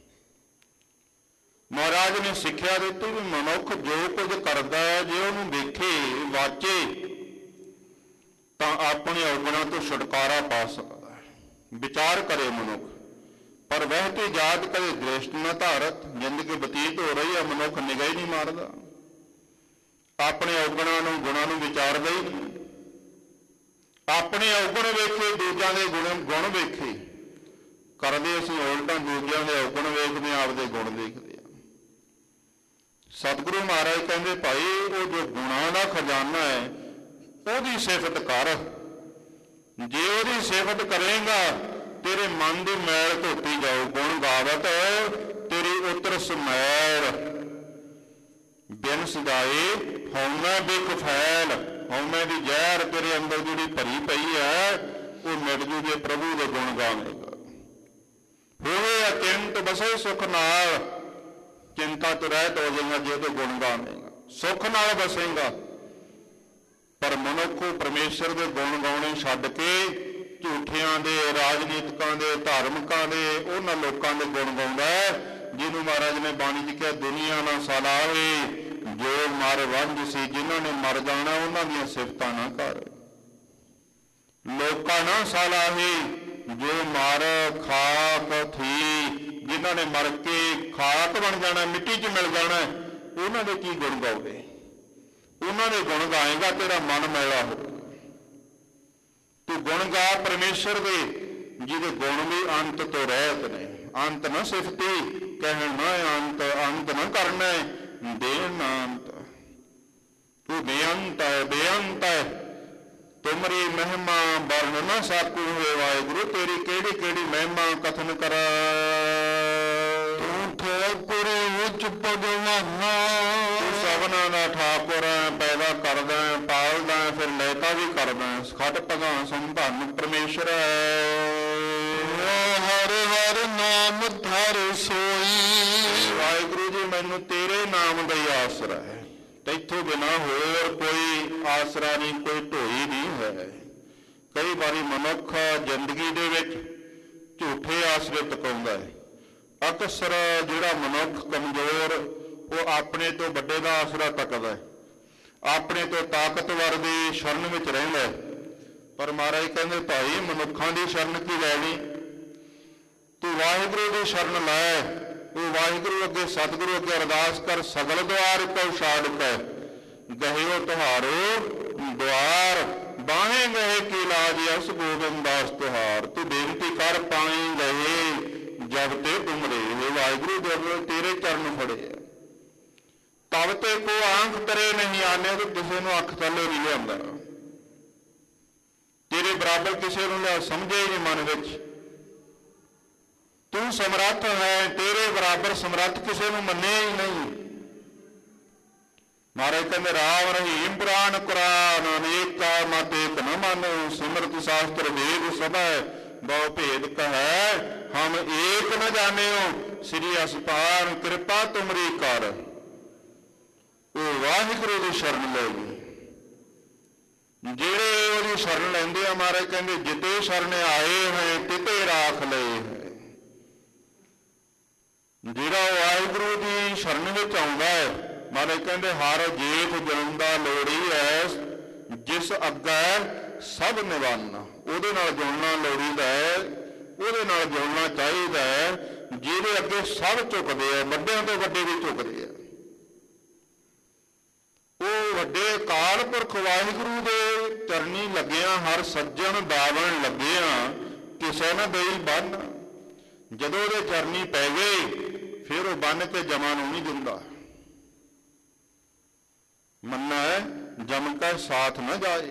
ਮਹਾਰਾਜ ਨੇ ਸਿੱਖਿਆ ਦਿੱਤੀ ਵੀ ਮਨੁੱਖ ਜੋ ਕੁਝ ਕਰਦਾ ਹੈ, ਜੇ ਉਹਨੂੰ ਵੇਖੇ, ਵਾਚੇ, ਤਾਂ ਆਪਣੇ ਔਗਣਾਂ ਤੋਂ ਛੁਟਕਾਰਾ ਪਾ ਸਕਦਾ ਹੈ। ਵਿਚਾਰ ਕਰੇ ਮਨੁੱਖ, ਪਰ ਵਹਿ ਤੇ ਜਾਤ ਕਦੇ ਦ੍ਰਿਸ਼ਟ ਨਾ ਧਾਰਤ। ਜ਼ਿੰਦਗੀ ਬਤੀਤ ਹੋ ਰਹੀ ਹੈ, ਮਨੁੱਖ ਨਿਗਾਹ ਹੀ ਨਹੀਂ ਮਾਰਦਾ, ਆਪਣੇ ਔਗਣਾਂ ਨੂੰ, ਗੁਣਾਂ ਨੂੰ ਵਿਚਾਰਦਾ ਹੀ ਨਹੀਂ। ਆਪਣੇ ਔਗਣ ਵੇਖੇ, ਦੂਜਿਆਂ ਦੇ ਗੁਣ ਵੇਖੇ, ਕਰਦੇ ਅਸੀਂ ਉਲਟਾਂ, ਦੂਜਿਆਂ ਦੇ ਔਗਣ ਵੇਖਦੇ ਹਾਂ, ਆਪਦੇ ਗੁਣ ਦੇਖਦੇ ਹਾਂ। ਸਤਿਗੁਰੂ ਮਹਾਰਾਜ ਕਹਿੰਦੇ ਭਾਈ, ਉਹ ਜੋ ਗੁਣਾਂ ਦਾ ਖਜ਼ਾਨਾ ਹੈ, ਉਹਦੀ ਸਿਫਤ ਕਰ। ਜੇ ਉਹਦੀ ਸਿਫਤ ਕਰੇਗਾ, ਤੇਰੇ ਮਨ ਦੀ ਮੈਲ ਧੋਤੀ ਜਾਊ। ਗੁਣ ਗਾਵਤ ਤੇਰੀ ਉਤਰ ਸਮੈਲ, ਬਿਨ ਸਦਾਏ ਹਉਮੈ ਬਿਖ ਫੈਲ। ਹਉਮੈ ਦੀ ਜ਼ਹਿਰ ਤੇਰੇ ਅੰਦਰ ਜਿਹੜੀ ਭਰੀ ਪਈ ਹੈ, ਉਹ ਮਿਟ ਜੂ ਜੇ ਪ੍ਰਭੂ ਦੇ ਗੁਣ ਗਾਵੇਗਾ। ਹੋਵੇ ਅਚਿੰਤ ਬਸੇ ਸੁਖ ਨਾਲ, ਚਿੰਤਾ ਤੋਂ ਰਹਿਤ ਹੋ ਜਾਏਗਾ ਜੇ ਤੇ ਗੁਣ ਗਾਵੇਗਾ, ਸੁੱਖ ਨਾਲ ਬਸੇਗਾ। ਪਰ ਮਨੁੱਖ ਪਰਮੇਸ਼ਰ ਦੇ ਗੁਣ ਗਾਉਣੇ ਛੱਡ ਕੇ ਝੂਠਿਆਂ ਦੇ, ਰਾਜਨੀਤਿਕਾਂ ਦੇ, ਧਾਰਮਿਕਾਂ ਦੇ, ਉਹਨਾਂ ਲੋਕਾਂ ਦੇ ਗੁਣ ਗਾਉਂਦਾ ਹੈ, ਜਿਹਨੂੰ ਮਹਾਰਾਜ ਨੇ ਬਾਣੀ 'ਚ ਕਿਹਾ, ਦੁਨੀਆ ਨਾ ਸਲਾਹੇ ਜੋ ਮਰ ਵੰਝ ਸੀ। ਜਿਨ੍ਹਾਂ ਨੇ ਮਰ ਜਾਣਾ, ਉਹਨਾਂ ਦੀਆਂ ਸਿਫਤਾਂ ਨਾ ਕਰ। ਲੋਕਾਂ ਨਾ ਸਲਾਹੇ ਜੋ ਮਰ ਖਾਕ ਥੀ। ਜਿਨ੍ਹਾਂ ਨੇ ਮਰ ਕੇ ਖਾਕ ਬਣ ਜਾਣਾ, ਮਿੱਟੀ 'ਚ ਮਿਲ ਜਾਣਾ, ਉਹਨਾਂ ਦੇ ਕੀ ਗੁਣ ਗਾਉਗੇ? ਉਹਨਾਂ ਦੇ ਗੁਣ ਗਾਏਗਾ, ਤੇਰਾ ਮਨ ਮੈਲਾ ਹੋਊਗਾ। ਤੂੰ ਗੁਣ ਗਾ ਪਰਮੇਸ਼ਰ ਦੇ, ਜਿਹਦੇ ਗੁਣ ਵੀ ਅੰਤ ਤੋਂ ਰਹਿਤ ਨੇ। ਅੰਤ ਨਾ ਸਿਫਤੀ, ਕਹਿਣ ਨਾ ਅੰਤ, ਅੰਤ ਨਾ ਕਰਨਾ, ਦੇਣ ਨਾ ਅੰਤ। ਤੂੰ ਬੇਅੰਤ ਹੈ, ਬੇਅੰਤ ਹੈ, ਤੁਮਰੀ ਮਹਿਮਾ ਵਰਨ ਨਾ ਸਾਕੂ ਹੋਏ। ਵਾਹਿਗੁਰੂ ਤੇਰੀ ਕਿਹੜੀ ਕਿਹੜੀ ਮਹਿਮਾ ਕਥਨ ਕਰਾਂ। ਤੂੰ ਠਾਕੁਰ ਉੱਚ ਭਗਵਾਨਾ, ਤੂੰ ਸਭਨਾਂ ਦਾ ਠਾਕੁਰ ਹੈ, ਪੈਦਾ ਕਰਦਾ, ਪਾਲਦਾ, ਫਿਰ ਲੈਤਾ ਵੀ ਕਰਦਾ। ਖਟ ਭਗਾ ਸੰਭਾਨ ਪਰਮੇਸ਼ਰ ਹੈ। ਹਰ ਹਰ ਨਾਮ ਧਰ ਸੋਈ। ਵਾਹਿਗੁਰੂ ਜੀ, ਮੈਨੂੰ ਤੇਰੇ ਨਾਮ ਦਾ ਹੀ ਆਸਰਾ ਹੈ, ਤੈਥੋਂ ਬਿਨਾਂ ਹੋਰ ਕੋਈ ਆਸਰਾ ਨਹੀਂ, ਕੋਈ ਢੋਈ ਨਹੀਂ ਹੈ। ਕਈ ਵਾਰੀ ਮਨੁੱਖ ਜ਼ਿੰਦਗੀ ਦੇ ਵਿੱਚ ਝੂਠੇ ਆਸਰੇ ਟਿਕਾਉਂਦਾ ਹੈ। ਅਕਸਰ ਜਿਹੜਾ ਮਨੁੱਖ ਕਮਜ਼ੋਰ, ਉਹ ਆਪਣੇ ਤੋਂ ਵੱਡੇ ਦਾ ਆਸਰਾ ਤੱਕਦਾ ਹੈ, ਆਪਣੇ ਤੋਂ ਤਾਕਤਵਰ ਦੀ ਸ਼ਰਨ ਵਿੱਚ ਰਹਿੰਦਾ ਹੈ। ਪਰ ਮਹਾਰਾਜ ਕਹਿੰਦੇ ਭਾਈ, ਮਨੁੱਖਾਂ ਦੀ ਸ਼ਰਨ ਕੀ ਲੈਣੀ? ਤੂੰ ਵਾਹਿਗੁਰੂ ਦੀ ਸ਼ਰਨ ਲੈ। ਉਹ ਵਾਹਿਗੁਰੂ ਅੱਗੇ, ਸਤਿਗੁਰੂ ਅੱਗੇ ਅਰਦਾਸ ਕਰ, ਸਗਲ ਦੁਆਰ ਕਉ ਛਾੜਕੈ, ਗਹਿਓ ਤੁਹਾਰੋ ਦੁਆਰ, ਬਾਹੇ ਗਏ ਕੀ ਲਾਜ ਅਸ ਗੋਬਿੰਦ ਦਾਸ ਤੁਹਾਰ। ਤੂੰ ਬੇਨਤੀ ਕਰ, ਪਾਈ ਗਏ ਜਬ ਤੇ ਉਮਰੇ। ਵਾਹਿਗੁਰੂ ਦੇ ਤੇਰੇ ਚਰਨ ਫੜੇ ਆ, ਤਬ ਤੇ ਕੋ ਆਂਖ ਤਰੇ ਨਹੀਂ ਆਨੇ। ਤੇ ਕਿਸੇ ਨੂੰ ਅੱਖ ਥੱਲੇ ਨਹੀਂ ਲਿਆਉਂਦਾ, ਤੇਰੇ ਬਰਾਬਰ ਕਿਸੇ ਨੂੰ ਲਿਆ ਸਮਝੇ ਨਹੀਂ ਮਨ ਵਿੱਚ। ਤੂੰ ਸਮਰੱਥ ਹੈ, ਤੇਰੇ ਬਰਾਬਰ ਸਮਰੱਥ ਕਿਸੇ ਨੂੰ ਮੰਨਿਆ ਹੀ ਨਹੀਂ। ਮਹਾਰਾਜ ਕਹਿੰਦੇ ਰਾਮ ਰਹੀਮ ਪੁਰਾਣ ਕੁਰਾਨ, ਅਨੇਕਾ ਮਤ ਏਕ ਨ ਮਾਨੋ। ਸਿਮਰਤ ਸ਼ਾਸਤਰ ਵੇਦ ਸਭੈ, ਬਹੁ ਭੇਦ ਕਹੈ ਹਮ ਏਕ ਨ ਜਾਣਿਓ, ਸ੍ਰੀ ਅਸਪਾਨ ਕਿਰਪਾ ਤੁਮਰੀ ਕਰ। ਉਹ ਵਾਹਿਗੁਰੂ ਦੀ ਸ਼ਰਨ ਲੈ ਗਏ। ਜਿਹੜੇ ਉਹਦੀ ਸ਼ਰਨ ਲੈਂਦੇ ਆ, ਮਹਾਰਾਜ ਕਹਿੰਦੇ ਜਿਤੇ ਸ਼ਰਨ ਆਏ ਹੋਏ ਤਿਤੇ ਰਾਖ ਲਏ ਹੈ। ਜਿਹੜਾ ਵਾਹਿਗੁਰੂ ਦੀ ਸ਼ਰਨ ਵਿੱਚ ਆਉਂਦਾ ਹੈ, ਮਹਾਰਾਜ ਕਹਿੰਦੇ ਹਰ ਜੇਠ ਜਨਮ ਦਾ ਲੋੜੀ ਹੈ, ਜਿਸ ਅੱਗੇ ਸਭ ਨਿਵਾਨਾ। ਉਹਦੇ ਨਾਲ ਜੁੜਨਾ ਲੋੜੀਦਾ ਹੈ, ਉਹਦੇ ਨਾਲ ਜੁੜਨਾ ਚਾਹੀਦਾ ਹੈ, ਜਿਹਦੇ ਅੱਗੇ ਸਭ ਝੁਕਦੇ ਆ, ਵੱਡਿਆਂ ਤੋਂ ਵੱਡੇ ਵੀ ਝੁਕਦੇ ਆ। ਉਹ ਵੱਡੇ ਅਕਾਲ ਪੁਰਖ ਵਾਹਿਗੁਰੂ ਦੇ ਚਰਨੀ ਲੱਗਿਆ, ਹਰ ਸੱਜਣ ਦਾਵਣ ਲੱਗਿਆ, ਕਿਸੇ ਨਾ ਦੇਈ ਬੰਨ। ਜਦੋਂ ਉਹਦੇ ਚਰਨੀ ਪੈ ਗਏ ਫਿਰ ਉਹ ਬੰਨ ਕੇ ਜਮਾਂ ਨੂੰ ਨਹੀਂ ਦਿੰਦਾ। ਮੰਨਾ ਹੈ ਜਮ ਕਾ ਸਾਥ ਨਾ ਜਾਏ,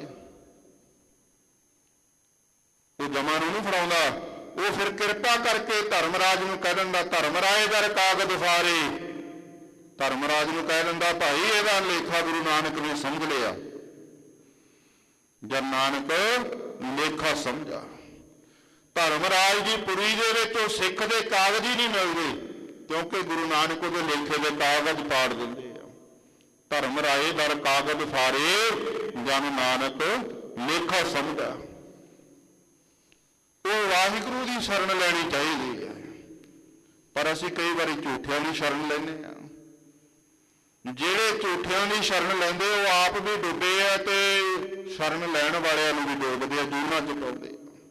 ਉਹ ਜਮਾਂ ਨੂੰ ਨਹੀਂ ਫੜਾਉਂਦਾ। ਉਹ ਫਿਰ ਕਿਰਪਾ ਕਰਕੇ ਧਰਮਰਾਜ ਨੂੰ ਕਹਿ ਦਿੰਦਾ, ਧਰਮਰਾਏ ਦਰ ਕਾਗਦ ਫਾਰੇ। ਧਰਮਰਾਜ ਨੂੰ ਕਹਿ ਦਿੰਦਾ, ਭਾਈ ਇਹਦਾ ਲੇਖਾ ਗੁਰੂ ਨਾਨਕ ਨੇ ਸਮਝ ਲਿਆ। ਜਦ ਨਾਨਕ ਲੇਖਾ ਸਮਝਾ, ਧਰਮਰਾਜ ਦੀ ਪੁਰੀ ਦੇ ਵਿੱਚ ਉਹ ਸਿੱਖ ਦੇ ਕਾਗਜ਼ ਹੀ ਨਹੀਂ ਮਿਲਦੇ, ਕਿਉਂਕਿ ਗੁਰੂ ਨਾਨਕ ਉਹਦੇ ਲੇਖੇ ਦੇ ਕਾਗਜ਼ ਪਾੜ ਦਿੰਦੇ ਆ। ਧਰਮਰਾਏ ਦਰ ਕਾਗਜ਼ ਫਾਰੇ, ਜਨ ਨਾਨਕ ਲੇਖਾ ਸਮਝਾ। ਉਹ ਵਾਹਿਗੁਰੂ ਦੀ ਸ਼ਰਨ ਲੈਣੀ ਚਾਹੀਦੀ ਹੈ, ਪਰ ਅਸੀਂ ਕਈ ਵਾਰੀ ਝੂਠਿਆਂ ਦੀ ਸ਼ਰਨ ਲੈਂਦੇ ਹਾਂ। ਜਿਹੜੇ ਝੂਠਿਆਂ ਦੀ ਸ਼ਰਨ ਲੈਂਦੇ ਉਹ ਆਪ ਵੀ ਡੁੱਬੇ ਆ ਤੇ ਸ਼ਰਨ ਲੈਣ ਵਾਲਿਆਂ ਨੂੰ ਵੀ ਡੋਬਦੇ ਆ, ਜੂਨਾਂ ਚ ਪਾਉਂਦੇ।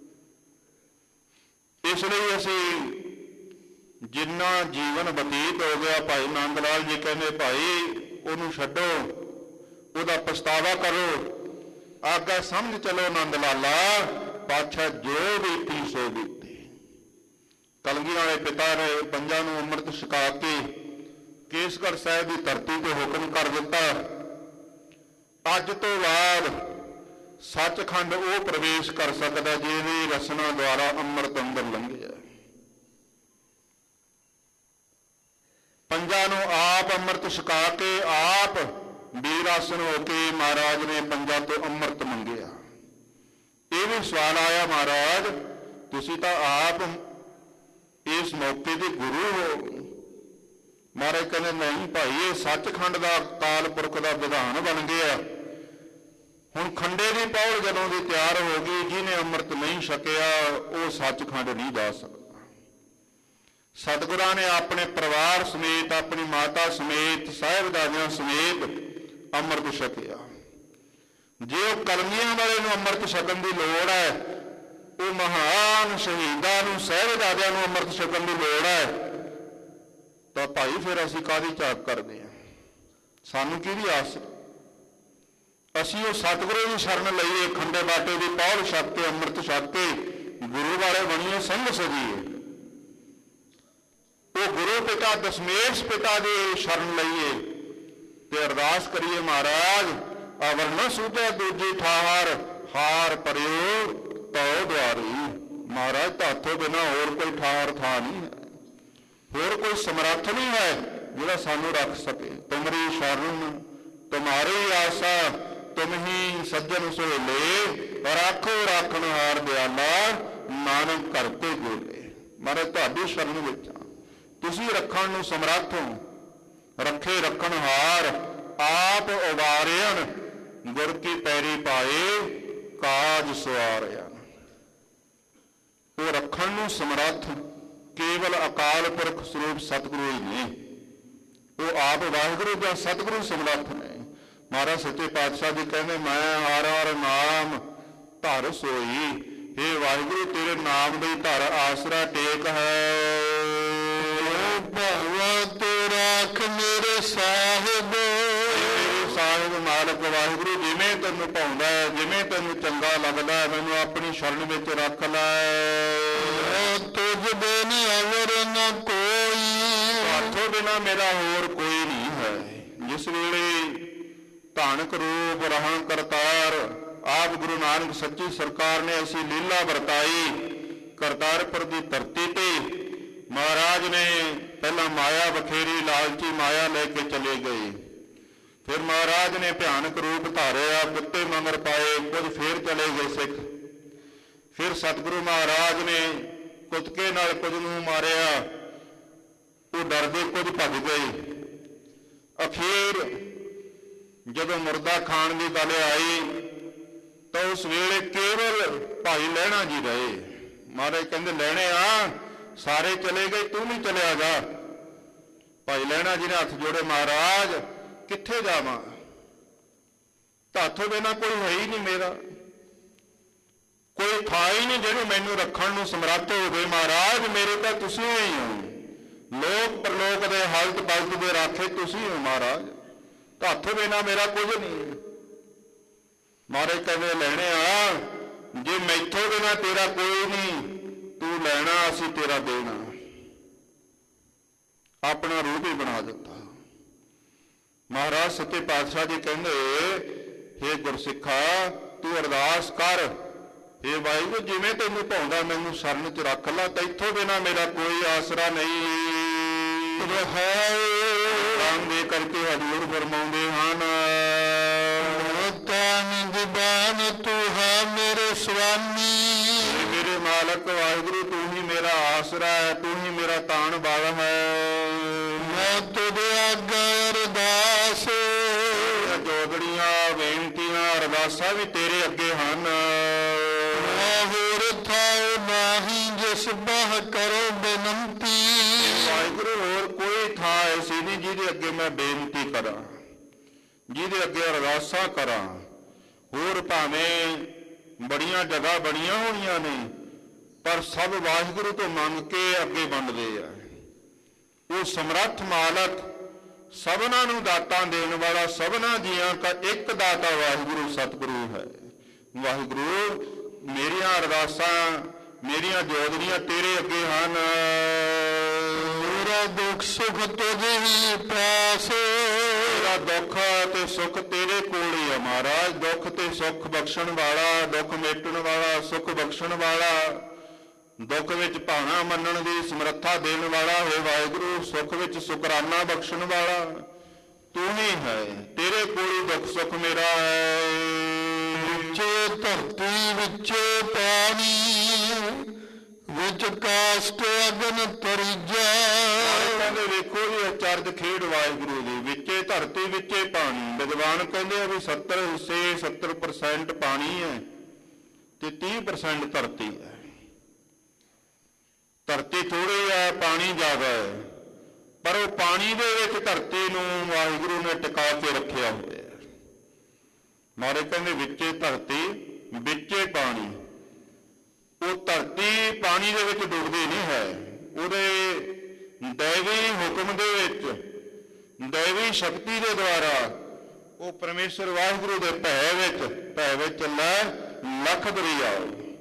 ਇਸ ਲਈ ਅਸੀਂ ਜਿੰਨਾ ਜੀਵਨ ਬਤੀਤ ਹੋ ਗਿਆ, ਭਾਈ ਨੰਦ ਲਾਲ ਜੀ ਕਹਿੰਦੇ ਭਾਈ ਉਹਨੂੰ ਛੱਡੋ, ਉਹਦਾ ਪਛਤਾਵਾ ਕਰੋ, ਆਗਾ ਸਮਝ ਚਲੋ ਨੰਦ ਲਾਲਾ, ਪਾਤਸ਼ਾਹ ਜੋ ਬੀਤੀ ਸੋ ਬੀਤੀ। ਕਲਗੀ ਵਾਲੇ ਪਿਤਾ ਨੇ ਪੰਜਾਂ ਨੂੰ ਅੰਮ੍ਰਿਤ ਛਕਾ ਕੇ ਕੇਸਗੜ੍ਹ ਸਾਹਿਬ ਦੀ ਧਰਤੀ ਤੇ ਹੁਕਮ ਕਰ ਦਿੱਤਾ, ਅੱਜ ਤੋਂ ਬਾਅਦ ਸੱਚਖੰਡ ਉਹ ਪ੍ਰਵੇਸ਼ ਕਰ ਸਕਦਾ ਜਿਹਦੀ ਰਸਨਾ ਦੁਆਰਾ ਅੰਮ੍ਰਿਤ ਅੰਦਰ ਲੰਘਿਆ। ਪੰਜਾਂ ਨੂੰ ਆਪ ਅੰਮ੍ਰਿਤ ਛਕਾ ਕੇ ਆਪ ਵੀਰ ਆਸਨ ਹੋ ਕੇ ਮਹਾਰਾਜ ਨੇ ਪੰਜਾਂ ਤੋਂ ਅੰਮ੍ਰਿਤ ਮੰਗਿਆ। ਇਹ ਵੀ ਸਵਾਲ ਆਇਆ, ਮਹਾਰਾਜ ਤੁਸੀਂ ਤਾਂ ਆਪ ਇਸ ਮੌਕੇ ਦੇ ਗੁਰੂ ਹੋ। ਮਹਾਰਾਜ ਕਹਿੰਦੇ ਨਹੀਂ ਭਾਈ, ਇਹ ਸੱਚਖੰਡ ਦਾ ਅਕਾਲ ਪੁਰਖ ਦਾ ਵਿਧਾਨ ਬਣ ਗਿਆ। ਹੁਣ ਖੰਡੇ ਦੀ ਪੌੜ ਜਦੋਂ ਦੀ ਤਿਆਰ ਹੋ ਗਈ, ਜਿਹਨੇ ਅੰਮ੍ਰਿਤ ਨਹੀਂ ਛਕਿਆ ਉਹ ਸੱਚਖੰਡ ਨਹੀਂ ਜਾ ਸਕਦਾ। ਸਤਿਗੁਰਾਂ ਨੇ ਆਪਣੇ ਪਰਿਵਾਰ ਸਮੇਤ, ਆਪਣੀ ਮਾਤਾ ਸਮੇਤ, ਸਾਹਿਬਜ਼ਾਦਿਆਂ ਸਮੇਤ ਅੰਮ੍ਰਿਤ ਛਕਿਆ। ਜੇ ਉਹ ਕਲਮੀਆਂ ਵਾਲੇ ਨੂੰ ਅੰਮ੍ਰਿਤ ਛਕਣ ਦੀ ਲੋੜ ਹੈ, ਉਹ ਮਹਾਨ ਸ਼ਹੀਦਾਂ ਨੂੰ, ਸਾਹਿਬਜ਼ਾਦਿਆਂ ਨੂੰ ਅੰਮ੍ਰਿਤ ਛਕਣ ਦੀ ਲੋੜ ਹੈ, ਤਾਂ ਭਾਈ ਫਿਰ ਅਸੀਂ ਕਾਹਦੀ ਝਾਕ ਕਰਦੇ ਹਾਂ? ਸਾਨੂੰ ਕਿਹਦੀ ਆਸ? ਅਸੀਂ ਉਹ ਸਤਿਗੁਰੂ ਦੀ ਸ਼ਰਨ ਲਈਏ, ਖੰਡੇ ਬਾਟੇ ਦੀ ਪੌੜ ਛਕ ਕੇ, ਅੰਮ੍ਰਿਤ ਛਕ ਕੇ ਗੁਰੂ ਵਾਲੇ ਬਣੀਏ, ਸੰਗ ਸਜੀਏ। ਉਹ ਗੁਰੂ ਪਿਤਾ ਦਸ਼ਮੇਸ਼ ਪਿਤਾ ਦੀ ਸ਼ਰਨ ਲਈਏ ਤੇ ਅਰਦਾਸ ਕਰੀਏ, ਮਹਾਰਾਜ ਅਵਰ ਨ ਸੂਝੈ ਦੂਜੀ ਠਾਹਰ, ਹਾਰ ਪਰਿਓ ਤਉ ਦੁਆਰੀ। ਮਹਾਰਾਜ ਤੁਹਾਥੋਂ ਬਿਨਾਂ ਹੋਰ ਕੋਈ ਠਾਹਰ ਥਾਂ ਨਹੀਂ ਹੈ, ਹੋਰ ਕੋਈ ਸਮਰੱਥ ਨਹੀਂ ਹੈ ਜਿਹੜਾ ਸਾਨੂੰ ਰੱਖ ਸਕੇ। ਤੁਮਰੀ ਸ਼ਰਨ ਤੁਮਾਰੀ ਆਸਾ, ਤੁਮ ਹੀ ਸੱਜਣ ਸੋਹਲੇ, ਰਾਖੋ ਰਾਖਣਹਾਰ ਦਿਆਲਾ, ਨਾਨਕ ਕਰਤੇ ਗੋਲੇ। ਮਹਾਰਾਜ ਤੁਹਾਡੀ ਸ਼ਰਨ ਵਿੱਚ ਆ, ਤੁਸੀਂ ਰੱਖਣ ਨੂੰ ਸਮਰੱਥ ਹੋ। ਰੱਖੇ ਰੱਖਣਹਾਰ ਆਪ ਉਬਾਰਿਆਨ, ਗੁਰ ਕੀ ਪੈਰੀ ਪਾਏ ਕਾਜ ਸਵਾਰਿਆਨ। ਉਹ ਰੱਖਣ ਨੂੰ ਸਮਰੱਥ ਕੇਵਲ ਅਕਾਲ ਪੁਰਖ ਸਰੂਪ ਸਤਿਗੁਰੂ ਹੀ ਨੇ। ਉਹ ਆਪ ਵਾਹਿਗੁਰੂ ਜਾਂ ਸਤਿਗੁਰੂ ਸਮਰੱਥ ਨੇ। ਮਹਾਰਾਜ ਸੱਚੇ ਪਾਤਸ਼ਾਹ ਜੀ ਕਹਿੰਦੇ, ਮੈਂ ਹਰ ਹਰ ਨਾਮ ਧਰ ਸੋਈ। ਇਹ ਵਾਹਿਗੁਰੂ ਤੇਰੇ ਨਾਮ ਦੀ ਧਰ ਆਸਰਾ ਟੇਕ ਹੈ। ਭਗਵਤ ਰਾਖ ਮੇਰੇ ਸਾਹਿਬ, ਸਾਹਿਬ ਮਾਲਕ ਵਾਹਿਗੁਰੂ ਜਿਵੇਂ ਤੈਨੂੰ ਭਾਉਂਦਾ, ਜਿਵੇਂ ਤੈਨੂੰ ਚੰਗਾ ਲੱਗਦਾ, ਮੈਨੂੰ ਆਪਣੀ ਸ਼ਰਨ ਵਿੱਚ ਰੱਖ ਲੈ। ਤੁਝ ਬਿਨ ਅਵਰ ਨ ਕੋਈ, ਤੁਹਾਥੋਂ ਬਿਨਾਂ ਮੇਰਾ ਹੋਰ ਕੋਈ ਨਹੀਂ ਹੈ। ਜਿਸ ਵੇਲੇ ਧਾਨਕ ਰੂਪ ਰਹਾਂ ਕਰਤਾਰ ਆਪ ਗੁਰੂ ਨਾਨਕ ਸੱਚੀ ਸਰਕਾਰ ਨੇ ਐਸੀ ਲੀਲਾ ਵਰਤਾਈ, ਕਰਤਾਰਪੁਰ ਦੀ ਧਰਤੀ ਤੇ ਮਹਾਰਾਜ ਨੇ ਪਹਿਲਾਂ ਮਾਇਆ ਬਖੇਰੀ, ਲਾਲਚੀ ਮਾਇਆ ਲੈ ਕੇ ਚਲੇ ਗਏ। ਫਿਰ ਮਹਾਰਾਜ ਨੇ ਭਿਆਨਕ ਰੂਪ ਧਾਰਿਆ, ਕੁੱਤੇ ਮਗਰ ਪਾਏ, ਕੁਝ ਫੇਰ ਚਲੇ ਗਏ ਸਿੱਖ। ਫਿਰ ਸਤਿਗੁਰੂ ਮਹਾਰਾਜ ਨੇ ਕੁੱਤਕੇ ਨਾਲ ਕੁਝ ਨੂੰ ਮਾਰਿਆ, ਉਹ ਡਰਦੇ ਕੁਝ ਭੱਜ ਗਏ। ਅਖੀਰ ਜਦੋਂ ਮੁਰਦਾ ਖਾਣ ਦੀ ਗੱਲ ਆਈ ਤਾਂ ਉਸ ਵੇਲੇ ਕੇਵਲ ਭਾਈ ਲਹਿਣਾ ਜੀ ਰਹੇ। ਮਹਾਰਾਜ ਕਹਿੰਦੇ ਲਹਿਣੇ ਆ, ਸਾਰੇ ਚਲੇ ਗਏ, ਤੂੰ ਵੀ ਚਲਿਆ ਜਾ। ਭਾਈ ਲਹਿਣਾ ਜੀ ਨੇ ਹੱਥ ਜੋੜੇ, ਮਹਾਰਾਜ ਕਿੱਥੇ ਜਾਵਾਂ, ਤੁਹਾਥੋਂ ਬਿਨਾਂ ਕੋਈ ਹੈ ਹੀ ਨਹੀਂ, ਮੇਰਾ ਕੋਈ ਥਾਂ ਹੀ ਨਹੀਂ ਜਿਹੜੀ ਮੈਨੂੰ ਰੱਖਣ ਨੂੰ ਸਮਰੱਥ ਹੋਵੇ। ਮਹਾਰਾਜ ਮੇਰੇ ਤਾਂ ਤੁਸੀਂ ਹੀ ਹੋ, ਲੋਕ ਪਰਲੋਕ ਦੇ ਹਾਲਤ ਬਲਤ ਦੇ ਰਾਖੇ ਤੁਸੀਂ ਹੋ ਮਹਾਰਾਜ, ਤੁਹਾਥੋਂ ਬਿਨਾਂ ਮੇਰਾ ਕੁਝ ਨਹੀਂ। ਮਹਾਰਾਜ ਕਹਿੰਦੇ ਲੈਣੇ ਆ, ਜੇ ਮੈਥੋਂ ਬਿਨਾਂ ਤੇਰਾ ਕੋਈ ਨਹੀਂ, ਤੂੰ ਲੈਣਾ ਅਸੀਂ ਤੇਰਾ ਦੇਣਾ। ਆਪਣਾ ਰੂਪ ਹੀ ਬਣਾ ਦਿੱਤਾ। ਮਹਾਰਾਜ ਸੱਚੇ ਪਾਤਸ਼ਾਹ ਜੀ ਕਹਿੰਦੇ, ਹੇ ਗੁਰਸਿੱਖਾ ਤੂੰ ਅਰਦਾਸ ਕਰ, ਹੇ ਵਾਹਿਗੁਰੂ ਜਿਵੇਂ ਤੈਨੂੰ ਭਾਉਂਦਾ ਮੈਨੂੰ ਸ਼ਰਨ ਚ ਰੱਖ ਲਾ, ਤੈਥੋਂ ਬਿਨਾਂ ਮੇਰਾ ਕੋਈ ਆਸਰਾ ਨਹੀਂ। ਰਾਮ ਦੇ ਕਰਕੇ ਹਜ਼ੂਰ ਫਰਮਾਉਂਦੇ ਹਨ, ਤਨ ਜ਼ਬਾਨ ਤੂੰ ਹੈ ਮੇਰੇ ਸੁਆਮੀ, ਮੇਰੇ ਮਾਲਕ ਵਾਹਿਗੁਰੂ ਤੂੰ ਹੀ ਮੇਰਾ ਆਸਰਾ ਹੈ, ਤੂੰ ਹੀ ਮੇਰਾ ਤਾਣ ਬਲ ਹੈ। ਮੈਂ ਤੁਝੇ ਅੱਗੇ ਅਰਦਾਸ, ਜੋਗੜੀਆਂ ਬੇਨਤੀਆਂ ਅਰਦਾਸਾਂ ਵੀ ਤੇਰੇ ਅੱਗੇ ਹਨ। ਹੋਰ ਥਾਉ ਨਾਹੀ ਜਿਸ ਬਾਹ ਕਰੋ ਬੇਨੰਤੀ, ਵਾਹਿਗੁਰੂ ਹੋਰ ਕੋਈ ਥਾਂ ਐਸੀ ਨਹੀਂ ਜਿਹਦੇ ਅੱਗੇ ਮੈਂ ਬੇਨਤੀ ਕਰਾਂ, ਜਿਹਦੇ ਅੱਗੇ ਅਰਦਾਸਾਂ ਕਰਾਂ। ਹੋਰ ਭਾਵੇਂ ਬੜੀਆਂ ਜਗ੍ਹਾ ਬਣੀਆਂ ਹੋਈਆਂ ਨੇ, ਪਰ ਸਭ ਵਾਹਿਗੁਰੂ ਤੋਂ ਮੰਗ ਕੇ ਅੱਗੇ ਬਣਦੇ ਆ। ਉਹ ਸਮਰੱਥ ਮਾਲਕ, ਸਭਨਾਂ ਨੂੰ ਦਾਤਾਂ ਦੇਣ ਵਾਲਾ, ਸਭਨਾਂ ਜੀਆਂ ਦਾ ਇੱਕ ਦਾਤਾ ਵਾਹਿਗੁਰੂ ਸਤਿਗੁਰੂ ਹੈ। ਵਾਹਿਗੁਰੂ ਮੇਰੀਆਂ ਅਰਦਾਸਾਂ, ਮੇਰੀਆਂ ਜੋਗੜੀਆਂ ਤੇਰੇ ਅੱਗੇ ਹਨ। ਮੇਰਾ ਦੁੱਖ ਸੁਖ ਤੁਝੇ ਹੀ ਪਾਸ, ਮੇਰਾ ਦੁੱਖ ਤੇ ਸੁੱਖ ਤੇਰੇ ਕੋਲ ਹੀ ਹੈ ਮਹਾਰਾਜ। ਦੁੱਖ ਤੇ ਸੁੱਖ ਬਖਸ਼ਣ ਵਾਲਾ, ਦੁੱਖ ਮੇਟਣ ਵਾਲਾ, ਸੁੱਖ ਬਖਸ਼ਣ ਵਾਲਾ, ਦੁੱਖ ਵਿੱਚ ਭਾਣਾ ਮੰਨਣ ਦੀ ਸਮਰੱਥਾ ਦੇਣ ਵਾਲਾ ਹੈ ਵਾਹਿਗੁਰੂ, ਸੁੱਖ ਵਿੱਚ ਸ਼ੁਕਰਾਨਾ ਬਖਸ਼ਣ ਵਾਲਾ ਤੂੰ ਹੀ ਹੈ। ਤੇਰੇ ਕੋਲ ਹੀ ਦੁੱਖ ਸੁੱਖ ਮੇਰਾ ਹੈ। ਵਿੱਚੇ ਧਰਤੀ ਵਿੱਚੇ ਪਾਣੀ, ਵਿੱਚ ਕਾਸ਼ਟ ਅਗਨ ਤਰੀਜਾ। ਕਹਿੰਦੇ ਵੇਖੋ ਜੀ ਅਚਰਜ ਖੇਡ ਵਾਹਿਗੁਰੂ ਦੀ, ਵਿੱਚੇ ਧਰਤੀ ਵਿੱਚੇ ਪਾਣੀ। ਵਿਦਵਾਨ ਕਹਿੰਦੇ ਆ ਵੀ 70 ਹਿੱਸੇ 70% ਪਾਣੀ ਹੈ ਤੇ 30% ਧਰਤੀ ਹੈ। ਧਰਤੀ ਥੋੜੀ ਹੈ, ਪਾਣੀ ਜ਼ਿਆਦਾ ਹੈ, ਪਰ ਉਹ ਪਾਣੀ ਦੇ ਵਿੱਚ ਧਰਤੀ ਨੂੰ ਵਾਹਿਗੁਰੂ ਨੇ ਟਿਕਾ ਕੇ ਰੱਖਿਆ ਹੋਇਆ। ਮਹਾਰਾਜ ਕਹਿੰਦੇ ਵਿੱਚੇ ਧਰਤੀ ਵਿੱਚੇ ਪਾਣੀ। ਉਹ ਧਰਤੀ ਪਾਣੀ ਦੇ ਵਿੱਚ ਡੁੱਬਦੀ ਨਹੀਂ ਹੈ, ਉਹਦੇ ਦੈਵੀ ਹੁਕਮ ਦੇ ਵਿੱਚ, ਦੈਵੀ ਸ਼ਕਤੀ ਦੇ ਦੁਆਰਾ ਉਹ ਪਰਮੇਸ਼ਰ ਵਾਹਿਗੁਰੂ ਦੇ ਭੈ ਵਿੱਚ ਚੱਲਦਾ ਲੱਖ ਦਰਿਆ।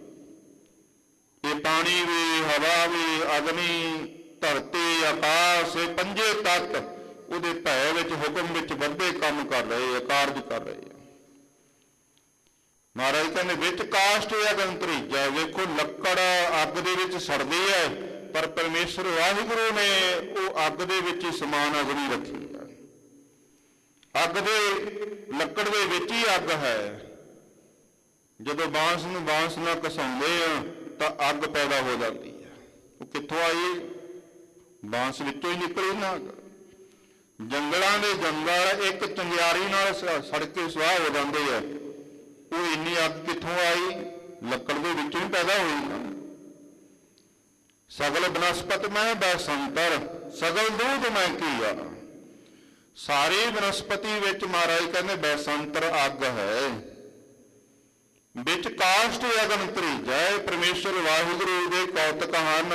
ਇਹ ਪਾਣੀ ਵੀ, ਹਵਾ ਵੀ, ਅਗਨੀ, ਧਰਤੀ, ਆਕਾਸ਼, ਇਹ ਪੰਜੇ ਤੱਤ ਉਹਦੇ ਭੈ ਵਿੱਚ, ਹੁਕਮ ਵਿੱਚ ਵੱਡੇ ਕੰਮ ਕਰ ਰਹੇ ਆ, ਕਾਰਜ ਕਰ ਰਹੇ ਆ। ਮਹਾਰਾਜ ਕਹਿੰਦੇ ਵਿੱਚ ਕਾਸ਼ਟ ਅਗਨ ਤਰੀਜਾ। ਵੇਖੋ ਲੱਕੜ ਅੱਗ ਦੇ ਵਿੱਚ ਸੜਦੀ ਹੈ, ਪਰ ਪਰਮੇਸ਼ਰ ਵਾਹਿਗੁਰੂ ਨੇ ਉਹ ਅੱਗ ਦੇ ਵਿੱਚ ਹੀ ਸਮਾਨ ਅਗਨੀ ਰੱਖੀ ਹੈ। ਅੱਗ ਦੇ, ਲੱਕੜ ਦੇ ਵਿੱਚ ਹੀ ਅੱਗ ਹੈ। ਜਦੋਂ ਬਾਂਸ ਨੂੰ ਬਾਂਸ ਨਾਲ ਘਸਾਉਂਦੇ ਆ ਤਾਂ ਅੱਗ ਪੈਦਾ ਹੋ ਜਾਂਦੀ ਹੈ। ਉਹ ਕਿੱਥੋਂ ਆਈ? ਬਾਂਸ ਵਿੱਚੋਂ ਹੀ ਨਿਕਲੀ ਨਾ ਅੱਗ। ਜੰਗਲਾਂ ਦੇ ਜੰਗਲ ਇੱਕ ਚੰਗਿਆੜੀ ਨਾਲ ਸੜ ਕੇ ਸੁਆਹ ਹੋ ਜਾਂਦੇ ਆ। ਉਹ ਇੰਨੀ ਅੱਗ ਕਿੱਥੋਂ ਆਈ? ਲੱਕੜ ਦੇ ਵਿੱਚੋਂ ਹੀ ਪੈਦਾ ਹੋਈ ਨਾ। ਸਗਲ ਬਨਸਪਤ ਮੈਂ ਬੈਸੰਤਰ, ਸਗਲ ਦੂਧ ਮੈਂ ਕੀਆ। ਸਾਰੀ ਬਨਸਪਤੀ ਵਿੱਚ ਮਹਾਰਾਜ ਕਹਿੰਦੇ ਬੈਸੰਤਰ ਅੱਗ ਹੈ। ਵਿੱਚ ਕਾਸ਼ਟ ਅਗਨ ਤਰੀਜਾ। ਪਰਮੇਸ਼ਰ ਵਾਹਿਗੁਰੂ ਦੇ ਕੌਤਕ ਹਨ।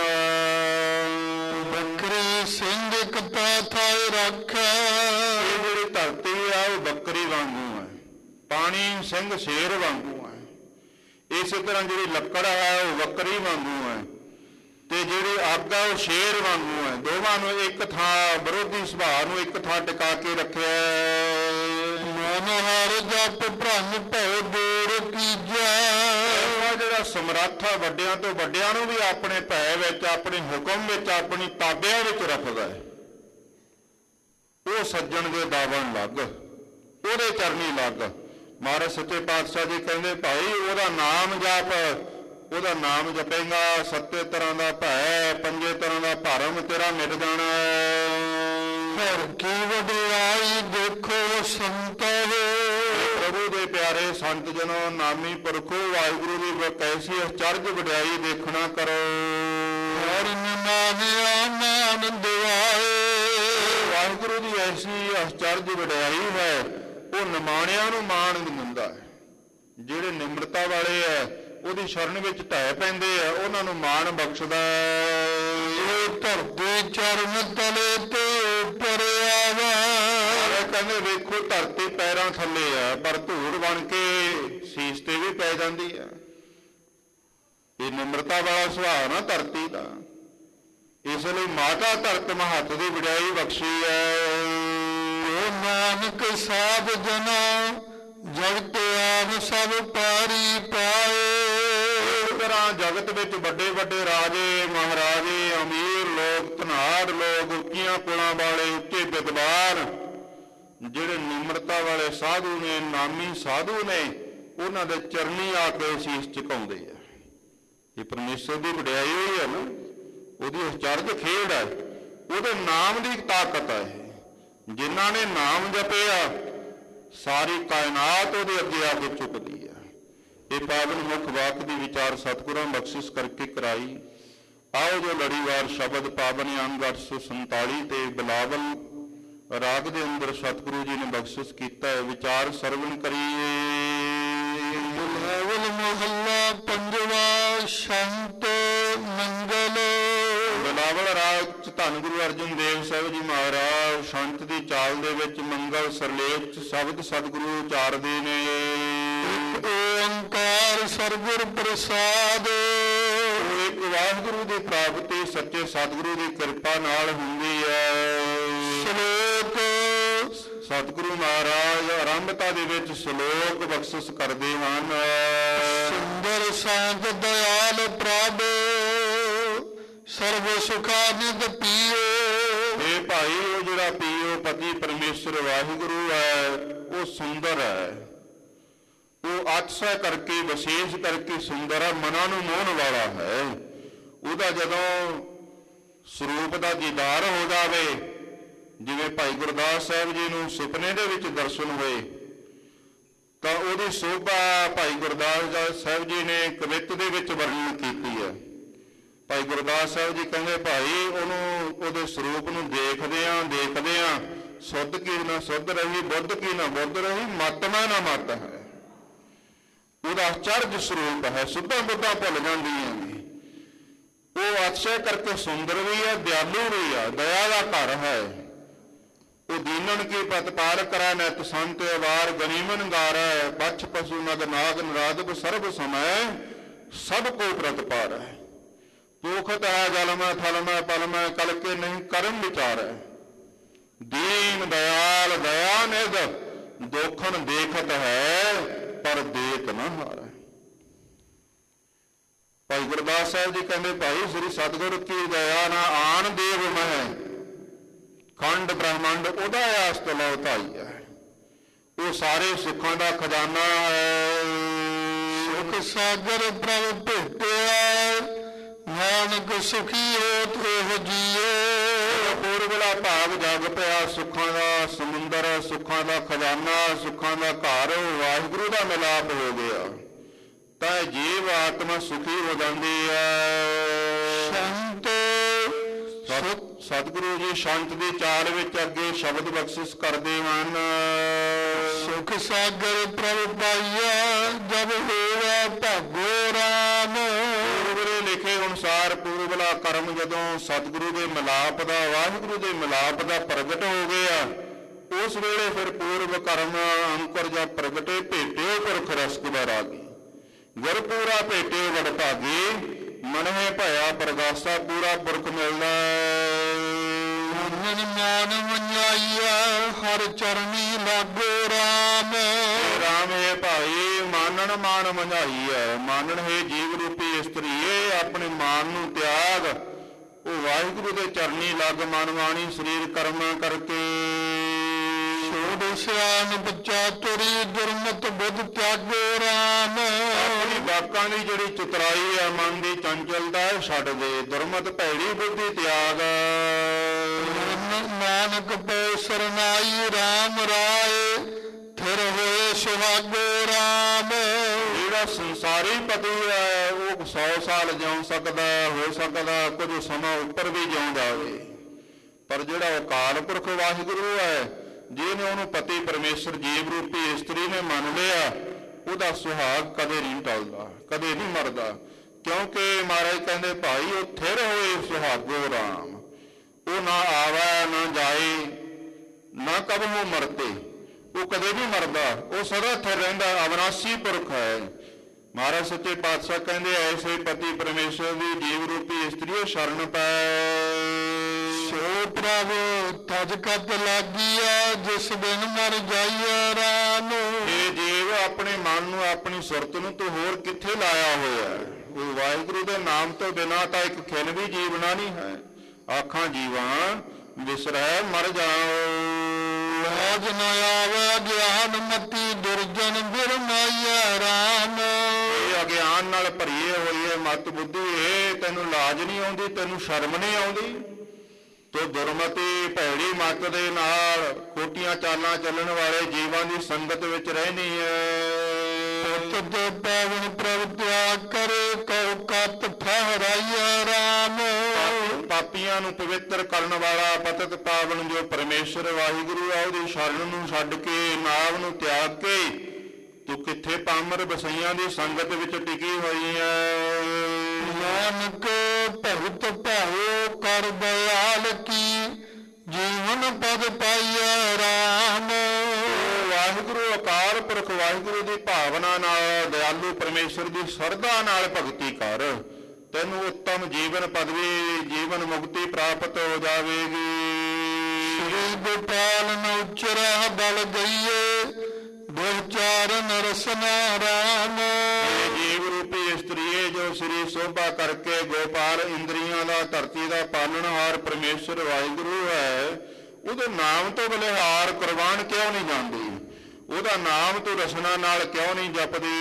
ਬੱਕਰੀ ਸਿੰਘ ਕਤਾ ਥਾਇ ਰੱਖੈ। ਇਹ ਜਿਹੜੀ ਧਰਤੀ ਆ ਉਹ ਬੱਕਰੀ ਵਾਂਗੂ ਹੈ, ਪਾਣੀ ਸਿੰਘ ਸ਼ੇਰ ਵਾਂਗੂ ਹੈ। ਇਸੇ ਤਰ੍ਹਾਂ ਜਿਹੜੀ ਲੱਕੜ ਹੈ ਉਹ ਬੱਕਰੀ ਵਾਂਗੂ ਹੈ, ਤੇ ਜਿਹੜੀ ਅੱਗ ਹੈ ਉਹ ਸ਼ੇਰ ਵਾਂਗੂ ਹੈ। ਦੋਵਾਂ ਨੂੰ ਇੱਕ ਥਾਂ, ਵਿਰੋਧੀ ਸੁਭਾਅ ਨੂੰ ਇੱਕ ਥਾਂ ਟਿਕਾ ਕੇ ਰੱਖਿਆ। ਮਨ ਹਰ ਜਪ ਭ੍ਰਮ ਭਉ ਦੂਰ ਕੀਜੈ। ਜਿਹੜਾ ਸਮਰੱਥ ਆ ਵੱਡਿਆਂ ਤੋਂ ਵੱਡਿਆਂ ਨੂੰ ਵੀ ਆਪਣੇ ਭੈ ਵਿੱਚ, ਆਪਣੇ ਹੁਕਮ ਵਿੱਚ, ਆਪਣੀ ਤਾਬਿਆਂ ਵਿੱਚ ਰੱਖਦਾ ਹੈ। ਉਹ ਸੱਜਣ ਦੇ ਦਾਵਣ ਲੱਗ, ਉਹਦੇ ਚਰਨੀ ਲੱਗ। ਮਹਾਰਾਜ ਸੱਚੇ ਪਾਤਸ਼ਾਹ ਜੀ ਕਹਿੰਦੇ ਭਾਈ ਉਹਦਾ ਨਾਮ ਜਪ, ਉਹਦਾ ਨਾਮ ਜਪੇਗਾ, 7 ਤਰ੍ਹਾਂ ਦਾ ਭੈ, 5 ਤਰ੍ਹਾਂ ਦਾ ਭਰਮ ਤੇਰਾ ਮਿਟ ਜਾਣਾ। ਹਰ ਕੀ ਵਡਿਆਈ ਦੇਖੋ ਸੰਤੋ, ਪ੍ਰਭੂ ਦੇ ਪਿਆਰੇ ਸੰਤ ਜਨੋ, ਨਾਮੀ ਪੁਰਖੋ, ਵਾਹਿਗੁਰੂ ਦੀ ਕੈਸੀ ਅਚਰਜ ਵਡਿਆਈ ਦੇਖਣਾ ਕਰੋ। ਹਰ ਨਿਮਾਨਿਆ ਮਾਨ ਦਿਵਾਏ, ਵਾਹਿਗੁਰੂ ਦੀ ਐਸੀ ਅਚਰਜ ਵਡਿਆਈ ਹੈ, ਉਹ ਨਿਮਾਣਿਆਂ ਨੂੰ ਮਾਣ ਦਿੰਦਾ ਹੈ। ਜਿਹੜੇ ਨਿਮਰਤਾ ਵਾਲੇ ਹੈ ਉਹਦੀ ਸ਼ਰਨ ਵਿੱਚ ਢਹਿ ਪੈਂਦੇ ਆ, ਉਹਨਾਂ ਨੂੰ ਮਾਣ ਬਖਸ਼ਦਾ ਹੈ। ਇਹ ਧਰਤੀ ਚਰਨ ਤਲੇ ਤੇ ਉੱਪਰ ਆਵਾ, ਕਹਿੰਦੇ ਵੇਖੋ ਧਰਤੀ ਪੈਰਾਂ ਥੱਲੇ ਆ, ਪਰ ਧੂੜ ਬਣ ਕੇ ਸੀਸ ਤੇ ਵੀ ਪੈ ਜਾਂਦੀ ਹੈ। ਇਹ ਨਿਮਰਤਾ ਵਾਲਾ ਸੁਭਾਅ ਨਾ ਧਰਤੀ ਦਾ, ਇਸ ਲਈ ਮਾਤਾ ਧਰਤ ਮਹੱਤ ਦੀ ਵਡਿਆਈ ਬਖਸ਼ੀ ਹੈ। ਉਹ ਨਾਨਕ ਸਾਧ ਜਨਾ ਜਗਤ ਆਪ ਸਭ ਪਾਰੀ ਪਾਏ, ਇਸ ਤਰ੍ਹਾਂ ਜਗਤ ਵਿੱਚ ਵੱਡੇ ਵੱਡੇ ਰਾਜੇ ਮਹਾਰਾਜੇ, ਅਮੀਰ ਲੋਕ, ਧਨਾੜ ਲੋਕ, ਉੱਚੀਆਂ ਕੁਲਾਂ ਵਾਲੇ, ਉੱਚੇ ਵਿਦਵਾਨ, ਜਿਹੜੇ ਨਿਮਰਤਾ ਵਾਲੇ ਸਾਧੂ ਨੇ, ਨਾਮੀ ਸਾਧੂ ਨੇ, ਉਹਨਾਂ ਦੇ ਚਰਨੀ ਆ ਕੇ ਸੀਸ ਝੁਕਾਉਂਦੇ ਆ। ਇਹ ਪਰਮੇਸ਼ਰ ਦੀ ਵਡਿਆਈ ਹੋਈ ਹੈ ਨਾ, ਉਹਦੀ ਅਚਰਜ ਖੇਡ ਹੈ, ਉਹਦੇ ਨਾਮ ਦੀ ਤਾਕਤ ਹੈ। ਜਿਨ੍ਹਾਂ ਨੇ ਨਾਮ ਜਪਿਆ ਸਾਰੀ ਕਾਇਨਾਤ ਉਹਦੇ ਅੱਗੇ ਆ ਕੇ ਝੁਕਦੀ ਹੈ। ਇਹ ਪਾਵਨ ਮੁੱਖ ਵਾਕ ਦੀ ਵਿਚਾਰ ਸਤਿਗੁਰਾਂ ਬਖਸ਼ਿਸ਼ ਕਰਕੇ ਕਰਾਈ। ਆਓ ਜੋ ਲੜੀਵਾਰ ਸ਼ਬਦ ਪਾਵਨ ਅੰਗ 847 ਤੇ ਬਿਲਾਵਲ ਰਾਗ ਦੇ ਅੰਦਰ ਸਤਿਗੁਰੂ ਜੀ ਨੇ ਬਖਸ਼ਿਸ਼ ਕੀਤਾ ਹੈ, ਵਿਚਾਰ ਸਰਵਣ ਕਰੀਏ। ਬਿਲਾਵਲ ਮਹੱਲਾ ਪੰਜਵਾ, ਸ਼ੰਤ ਮੰਗਲ। ਬਿਲਾਵਲ ਰਾਗ ਚ ਧੰਨ ਗੁਰੂ ਅਰਜਨ ਦੇਵ ਸਾਹਿਬ ਜੀ ਮਹਾਰਾਜ ਸ਼ੰਤ ਦੀ ਚਾਲ ਦੇ ਵਿੱਚ ਮੰਗਲ ਸਰਲੇਖ ਚ ਸ਼ਬਦ ਸਤਿਗੁਰੂ ਉਚਾਰਦੇ ਨੇ। ਓੰਕਾਰ ਸਤਿਗੁਰ ਪ੍ਰਸਾਦ, ਇੱਕ ਵਾਹਿਗੁਰੂ ਦੀ ਪ੍ਰਾਪਤੀ ਸੱਚੇ ਸਤਿਗੁਰੂ ਦੀ ਕਿਰਪਾ ਨਾਲ ਹੁੰਦੀ ਹੈ। ਸ਼ਲੋਕ ਸਤਿਗੁਰੂ ਮਹਾਰਾਜ ਆਰੰਭਤਾ ਦੇ ਵਿੱਚ ਸ਼ਲੋਕ ਬਖਸ਼ਿਸ਼ ਕਰਦੇ ਹਨ। ਸੁੰਦਰ ਸਾਂਤ ਦਇਆਲ ਪ੍ਰਭ ਸਰਬ ਸੁਖਾਨਿਦ ਪੀਓ। ਇਹ ਭਾਈ ਉਹ ਜਿਹੜਾ ਪੀਓ ਪਤੀ ਪਰਮੇਸ਼ਰ ਵਾਹਿਗੁਰੂ ਹੈ, ਉਹ ਸੁੰਦਰ ਹੈ, ਉਹ ਅਤਿਸ਼ੈ ਕਰਕੇ ਵਿਸ਼ੇਸ਼ ਕਰਕੇ ਸੁੰਦਰ ਹੈ, ਮਨਾਂ ਨੂੰ ਮੋਹਣ ਵਾਲਾ ਹੈ। ਉਹਦਾ ਜਦੋਂ ਸਰੂਪ ਦਾ ਦੀਦਾਰ ਹੋ ਜਾਵੇ, ਜਿਵੇਂ ਭਾਈ ਗੁਰਦਾਸ ਸਾਹਿਬ ਜੀ ਨੂੰ ਸੁਪਨੇ ਦੇ ਵਿੱਚ ਦਰਸ਼ਨ ਹੋਏ, ਤਾਂ ਉਹਦੀ ਸ਼ੋਭਾ ਭਾਈ ਗੁਰਦਾਸ ਸਾਹਿਬ ਜੀ ਨੇ ਕਵਿਤ ਦੇ ਵਿੱਚ ਵਰਣਨ ਕੀਤੀ ਹੈ। ਭਾਈ ਗੁਰਦਾਸ ਸਾਹਿਬ ਜੀ ਕਹਿੰਦੇ ਭਾਈ ਉਹਨੂੰ, ਉਹਦੇ ਸਰੂਪ ਨੂੰ ਦੇਖਦਿਆਂ ਸੁੱਧ ਕੀ ਨਾ ਸੁੱਧ ਰਹੀ, ਬੁੱਧ ਕੀ ਨਾ ਬੁੱਧ ਰਹੀ, ਮਤ ਮੈਂ ਨਾ ਮਤ ਹੈ। ਉਹਦਾ ਅਚਰਜ ਸਰੂਪ ਹੈ, ਸੁੱਧਾਂ ਬੁੱਧਾਂ ਭੁੱਲ ਜਾਂਦੀਆਂ ਨੇ। ਉਹ ਅਤਿਸ਼ੈ ਕਰਕੇ ਸੁੰਦਰ ਵੀ ਹੈ, ਦਿਆਲੂ ਵੀ ਹੈ, ਦਇਆ ਦਾ ਘਰ ਹੈ। ਉਹ ਦੀਨਨ ਕੀ ਪ੍ਰਤਪਾਲ ਕਰੈ, ਨਿਤ ਸੰਤ ਅਵਾਰ ਗਨੀਮਨ ਗਾਰੈ, ਪਛ ਪਸ਼ੂ ਨਦ ਨਾਗ ਨਰਾਦਬ ਸਰਬ ਸਮੈ, ਸਭ ਕੋ ਪ੍ਰਤਪਾਲ ਹੈ। ਪੋਖਤ ਹੈ ਜਲ ਮੈਂ ਥਲ ਮੈਂ ਪਲ ਮੈਂ, ਕਲ ਕੇ ਨਹੀਂ ਕਰਮ ਵਿਚਾਰੈ, ਦੀਨ ਦਇਆਲ ਦਇਆ ਨਿਧ, ਦੋਖਨ ਦੇਖਤ ਹੈ ਪਰ ਦੇਤ ਨਾ ਹਾਰੈ। ਭਾਈ ਗੁਰਦਾਸ ਸਾਹਿਬ ਜੀ ਕਹਿੰਦੇ ਭਾਈ ਸ੍ਰੀ ਸਤਿਗੁਰ ਕੀ ਦਇਆ ਨਾ ਆਣ ਦੇਵ ਮਹਿ, ਖੰਡ ਬ੍ਰਹਮੰਡ ਉਹਦਾ ਆਸਤ ਲਉ ਧਾਈ ਹੈ। ਉਹ ਸਾਰੇ ਸੁੱਖਾਂ ਦਾ ਖਜ਼ਾਨਾ ਹੈ। ਸੁਖ ਸਾਗਰ ਪ੍ਰਭ ਭੇਟਿਆ, ਨਾਨਕ ਸੁਖੀ ਹੋਤ ਉਹ ਜੀਏ। ਪੂਰਬਲਾ ਭਾਗ ਜਗ ਪਿਆ, ਸੁੱਖਾਂ ਦਾ ਸਮੁੰਦਰ, ਸੁੱਖਾਂ ਦਾ ਖਜ਼ਾਨਾ, ਸੁੱਖਾਂ ਦਾ ਘਰ ਵਾਹਿਗੁਰੂ ਦਾ ਮਿਲਾਪ ਹੋ ਗਿਆ ਤਾਂ ਜੀਵ ਆਤਮਾ ਸੁਖੀ ਹੋ ਜਾਂਦੀ ਹੈ। ਸ਼ੰਤ ਸਤਿਗੁਰੂ ਜੀ ਸ਼ੰਤ ਦੀ ਚਾਲ ਵਿੱਚ ਅੱਗੇ ਸ਼ਬਦ ਬਖਸ਼ਿਸ਼ ਕਰਦੇ ਹਨ। ਸੁਖ ਸਾਗਰ ਪ੍ਰਭ ਪਾਈਆ, ਜਬ ਹੋਇਆ ਭਾਗੋ ਰਾਮ। ਪੂਰਬਲੇ ਲਿਖੇ ਅਨੁਸਾਰ ਪੂਰਬਲਾ ਕਰਮ ਜਦੋਂ ਸਤਿਗੁਰੂ ਦੇ ਮਿਲਾਪ ਦਾ, ਵਾਹਿਗੁਰੂ ਦੇ ਮਿਲਾਪ ਦਾ ਪ੍ਰਗਟ ਹੋ ਗਿਆ, ਉਸ ਵੇਲੇ ਫਿਰ ਪੂਰਬ ਕਰਮ ਅੰਕੁਰ ਜਦ ਪ੍ਰਗਟੇ, ਭੇਟਿਓ ਪੁਰਖ ਰਸਕ ਦਾ ਰਾਗੀ, ਗੁਰਪੂਰਾ ਭੇਟਿਓ ਵਡ ਭਾਗੀ, ਮਨਹਿ ਭਇਆ ਪ੍ਰਗਾਸਾ ਪੂਰਾ ਪੁਰਖ ਮਿਲਦਾ। ਮਨ ਮਾਨ ਮਨਿਆਈਆ, ਹਰ ਚਰਨੀ ਲਾਗੋ ਰਾਮ। ਰਾਮ ਹੈ ਭਾਈ ਮਾਨਣ ਮਾਨ ਮਝਾਈ ਹੈ, ਮਾਨਣ ਹੈ ਜੀਵ ਰੂਪੀ ਇਸਤਰੀਏ, ਆਪਣੇ ਮਾਨ ਨੂੰ ਤਿਆਗ, ਉਹ ਵਾਹਿਗੁਰੂ ਦੇ ਚਰਨੀ ਲੱਗ ਮਨ ਵਾਣੀ ਸਰੀਰ ਕਰਮਾਂ ਕਰਕੇ। ਛੋੜ ਸਿਆਣਪ ਚਾਤੁਰੀ ਦੁਰਮਤ ਬੁੱਧ ਤਿਆਗੋ ਰਾਮ। ਆਪਣੀ ਵਾਕਾਂ ਦੀ ਜਿਹੜੀ ਚਤੁਰਾਈ ਹੈ, ਮਨ ਦੀ ਚੰਚਲਤਾ ਹੈ, ਛੱਡ ਦੇ। ਦੁਰਮਤ ਭੈੜੀ ਬੁੱਧੀ ਤਿਆਗ। ਨਾਨਕ ਪੈ ਸਰਨਾਈ ਰਾਮ ਰਾਏ ਫਿਰ ਹੋਏ ਸੁਹਾਗੋ ਰਾਮ। ਜਿਹੜਾ ਸੰਸਾਰੀ ਪਤੀ ਹੈ ਉਹ 100 ਸਾਲ ਜਿਉ ਸਕਦਾ, ਹੋ ਸਕਦਾ ਕੁਝ ਸਮਾਂ ਉੱਪਰ ਵੀ ਜਿਉਂਦਾ ਹੋਵੇ, ਪਰ ਜਿਹੜਾ ਅਕਾਲ ਪੁਰਖ ਵਾਹਿਗੁਰੂ ਹੈ, ਜਿਹਨੇ ਉਹਨੂੰ ਪਤੀ ਪਰਮੇਸ਼ਰ ਜੀਵ ਰੂਪੀ ਇਸਤਰੀ ਨੇ ਮੰਨ ਲਿਆ, ਉਹਦਾ ਸੁਹਾਗ ਕਦੇ ਨਹੀਂ ਟਲਦਾ, ਕਦੇ ਨਹੀਂ ਮਰਦਾ। ਕਿਉਂਕਿ ਮਹਾਰਾਜ ਕਹਿੰਦੇ ਭਾਈ ਉਹ ਥਿਰ ਹੋਏ ਸੁਹਾਗੋ ਰਾਮ। ਉਹ ਨਾ ਆਵੇ ਨਾ ਜਾਏ ਨਾ ਕਬਹੂ ਮਰਤੇ, ਉਹ ਕਦੇ ਨਹੀਂ ਮਰਦਾ, ਉਹ ਸਦਾ ਥਿਰ ਰਹਿੰਦਾ, ਅਵਨਾਸੀ ਪੁਰਖ ਹੈ। ਮਹਾਰਾਜ ਸੱਚੇ ਪਾਤਸ਼ਾਹ ਕਹਿੰਦੇ ਐਸੇ ਪਤੀ ਪਰਮੇਸ਼ਰ ਦੀ ਜੀਵ ਰੂਪੀ ਇਸਤਰੀ ਸ਼ਰਨ ਪੈ। ਸੋ ਪ੍ਰਭ ਤਜ ਕਤ ਲਾਗੀਆ ਜਿਸ ਦਿਨ ਮਰ ਜਾਈਆ ਰਾਮ। ਇਹ ਜੀਵ ਆਪਣੇ ਮਨ ਨੂੰ, ਆਪਣੀ ਸੁਰਤ ਨੂੰ ਤੂੰ ਹੋਰ ਕਿੱਥੇ ਲਾਇਆ ਹੋਇਆ? ਉਹ ਵਾਹਿਗੁਰੂ ਦੇ ਨਾਮ ਤੋਂ ਬਿਨਾਂ ਤਾਂ ਇੱਕ ਖਿਲ ਵੀ ਜੀਵਨਾ ਨਹੀਂ ਹੈ। ਆਖਾਂ ਜੀਵਾਂ ਵਿਸਰੈ ਮਰ ਜਾਓ। ਲਾਜ ਨ ਆਵੇ ਗਿਆਨ ਮਤੀ ਦੁਰਜਨ ਬਿਰਮਾਈਆ ਰਾਮ। ਇਹ ਅਗਿਆਨ ਨਾਲ ਭਰੀਏ ਹੋਈਏ ਮਤ ਬੁੱਧੀ, ਇਹ ਤੈਨੂੰ ਲਾਜ ਨਹੀਂ ਆਉਂਦੀ, ਤੈਨੂੰ ਸ਼ਰਮ ਨਹੀਂ ਆਉਂਦੀ। ਤੋ ਦੁਰਮਤੀ ਭੈੜੀ ਮੱਤ ਦੇ ਨਾਲ ਖੋਟੀਆਂ ਚਾਲਾਂ ਚੱਲਣ ਵਾਲੇ ਜੀਵਾਂ ਦੀ ਸੰਗਤ ਵਿੱਚ ਰਹਿਣੀ ਹੈ। ਪੁੱਤ ਦੇ ਪਾਵਨ ਪ੍ਰਭ ਤਿਆਗ ਕਰੇ ਕਉ ਕਤ ਫਹਰਾਈਆ ਰਾਮ। ਪਾਪੀਆਂ ਨੂੰ ਪਵਿੱਤਰ ਕਰਨ ਵਾਲਾ ਪਤਿਤ ਪਾਵਨ ਜੋ ਪਰਮੇਸ਼ਰ ਵਾਹਿਗੁਰੂ ਆ, ਉਹਦੀ ਸ਼ਰਨ ਨੂੰ ਛੱਡ ਕੇ, ਨਾਮ ਨੂੰ ਤਿਆਗ ਕੇ ਤੂੰ ਕਿੱਥੇ ਪਾਮਰ ਬਸਈਆਂ ਦੀ ਸੰਗਤ ਵਿੱਚ ਟਿਕੀ ਹੋਈ ਹੈ। ਨਾਨਕ ਭਗਤ ਭਾਉ ਕਰ ਦਇਆਲ ਕੀ ਜੀਵਨ ਪਦ ਪਾਈਆ ਰਾਮ। ਵਾਹਿਗੁਰੂ ਅਕਾਲ ਪੁਰਖ ਵਾਹਿਗੁਰੂ ਦੀ ਭਾਵਨਾ ਨਾਲ, ਦਿਆਲੂ ਪਰਮੇਸ਼ਰ ਦੀ ਸ਼ਰਧਾ ਨਾਲ ਭਗਤੀ ਕਰ, ਤੈਨੂੰ ਉੱਤਮ ਜੀਵਨ ਪਦਵੀ, ਜੀਵਨ ਮੁਕਤੀ ਪ੍ਰਾਪਤ ਹੋ ਜਾਵੇਗੀ। ਸ੍ਰੀ ਗੋਪਾਲ ਨ ਉਚਰਾ ਬਲ ਗਈਏ ਦੁਚਾਰਨ ਰਸਨਾ ਰਾਮ। ਜੀਵ ਰੂਪੀ ਇਸਤਰੀਏ ਜੋ ਸ੍ਰੀ ਸੋਭਾ ਕਰਕੇ ਗੋਪਾਲ ਇੰਦਰੀਆਂ ਦਾ, ਧਰਤੀ ਦਾ ਪਾਲਣਹਾਰ ਪਰਮੇਸ਼ਰ ਵਾਹਿਗੁਰੂ ਹੈ, ਉਹਦੇ ਨਾਮ ਤੋਂ ਬਲਿਹਾਰ ਕੁਰਬਾਨ ਕਿਉਂ ਨਹੀਂ ਜਾਂਦੀ? ਉਹਦਾ ਨਾਮ ਤੂੰ ਰਸਨਾ ਨਾਲ ਕਿਉਂ ਨਹੀਂ ਜਪਦੀ?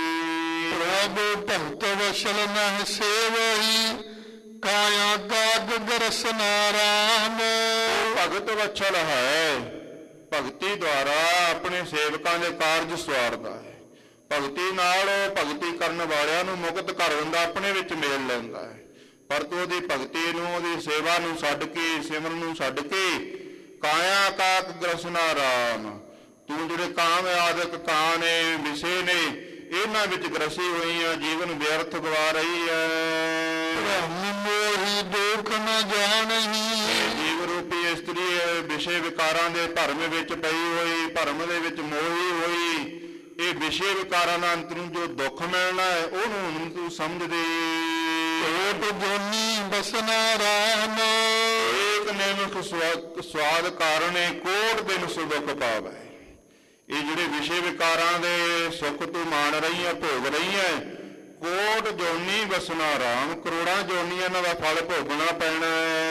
ਪ੍ਰਭ ਭਗਤ ਵਸਲ ਨਹਿ ਸੇਵਈ ਕਾਇਆ ਕਾਗ ਗਰਸਨਾ ਰਾਮ। ਭਗਤ ਵਛਲ ਹੈ, ਭਗਤੀ ਦੁਆਰਾ ਆਪਣੇ ਸੇਵਕਾਂ ਦੇ ਕਾਰਜ ਸਵਾਰਦਾ ਹੈ। ਭਗਤੀ ਨਾਲ ਭਗਤੀ ਕਰਨ ਵਾਲਿਆਂ ਨੂੰ ਮੁਕਤ ਕਰ ਦਿੰਦਾ, ਆਪਣੇ ਵਿੱਚ ਮੇਲ ਲੈਂਦਾ ਹੈ। ਪਰ ਤੂੰ ਉਹਦੀ ਭਗਤੀ ਨੂੰ, ਉਹਦੀ ਸੇਵਾ ਨੂੰ ਛੱਡ ਕੇ, ਸਿਮਰਨ ਨੂੰ ਛੱਡ ਕੇ ਕਾਇਆ ਕਾਕ ਗਰਸਨਾ ਰਾਮ, ਤੂੰ ਜਿਹੜੇ ਕਾਮ ਆਦਿਕ ਕਾਂ ਨੇ, ਵਿਸ਼ੇ ਨੇ, ਇਹਨਾਂ ਵਿੱਚ ਗਰਸੀ ਹੋਈ ਆ, ਜੀਵਨ ਵਿਅਰਥ ਗਵਾ ਰਹੀ ਹੈ। ਮੋਹੀ ਦੁਖ ਨ ਜਾਣਹੀ। ਜੀਵ ਰੂਪੀ ਇਸਤਰੀ ਵਿਸ਼ੇ ਵਿਕਾਰਾਂ ਦੇ ਭਰਮ ਵਿੱਚ ਪਈ ਹੋਈ, ਭਰਮ ਦੇ ਵਿੱਚ ਮੋਹੀ ਹੋਈ, ਇਹ ਵਿਸ਼ੇ ਵਿਕਾਰਾਂ ਦਾ ਅੰਤ ਨੂੰ ਜੋ ਦੁੱਖ ਮਿਲਣਾ ਹੈ ਉਹਨੂੰ ਨਹੀਂ ਤੂੰ ਸਮਝਦੇ। ਕੋਟ ਜੋਨੀ ਬਸਨਾ ਰਾਮ। ਏਕ ਨਿਮਖ ਸਵਾਦ ਕਾਰਣੇ ਕੋਟ ਦਿਨ ਸੁਖ ਪਾਵੈ। ਇਹ ਜਿਹੜੇ ਵਿਸ਼ੇ ਵਿਕਾਰਾਂ ਦੇ ਸੁੱਖ ਤੂੰ ਮਾਣ ਰਹੀ ਹੈ, ਭੋਗ ਰਹੀ ਹੈ, ਕੋਟ ਜੋਨੀ ਬਸਨਾ ਰਾਮ, ਕਰੋੜਾਂ ਜੋਨੀਆਂ ਇਹਨਾਂ ਦਾ ਫਲ ਭੋਗਣਾ ਪੈਣਾ।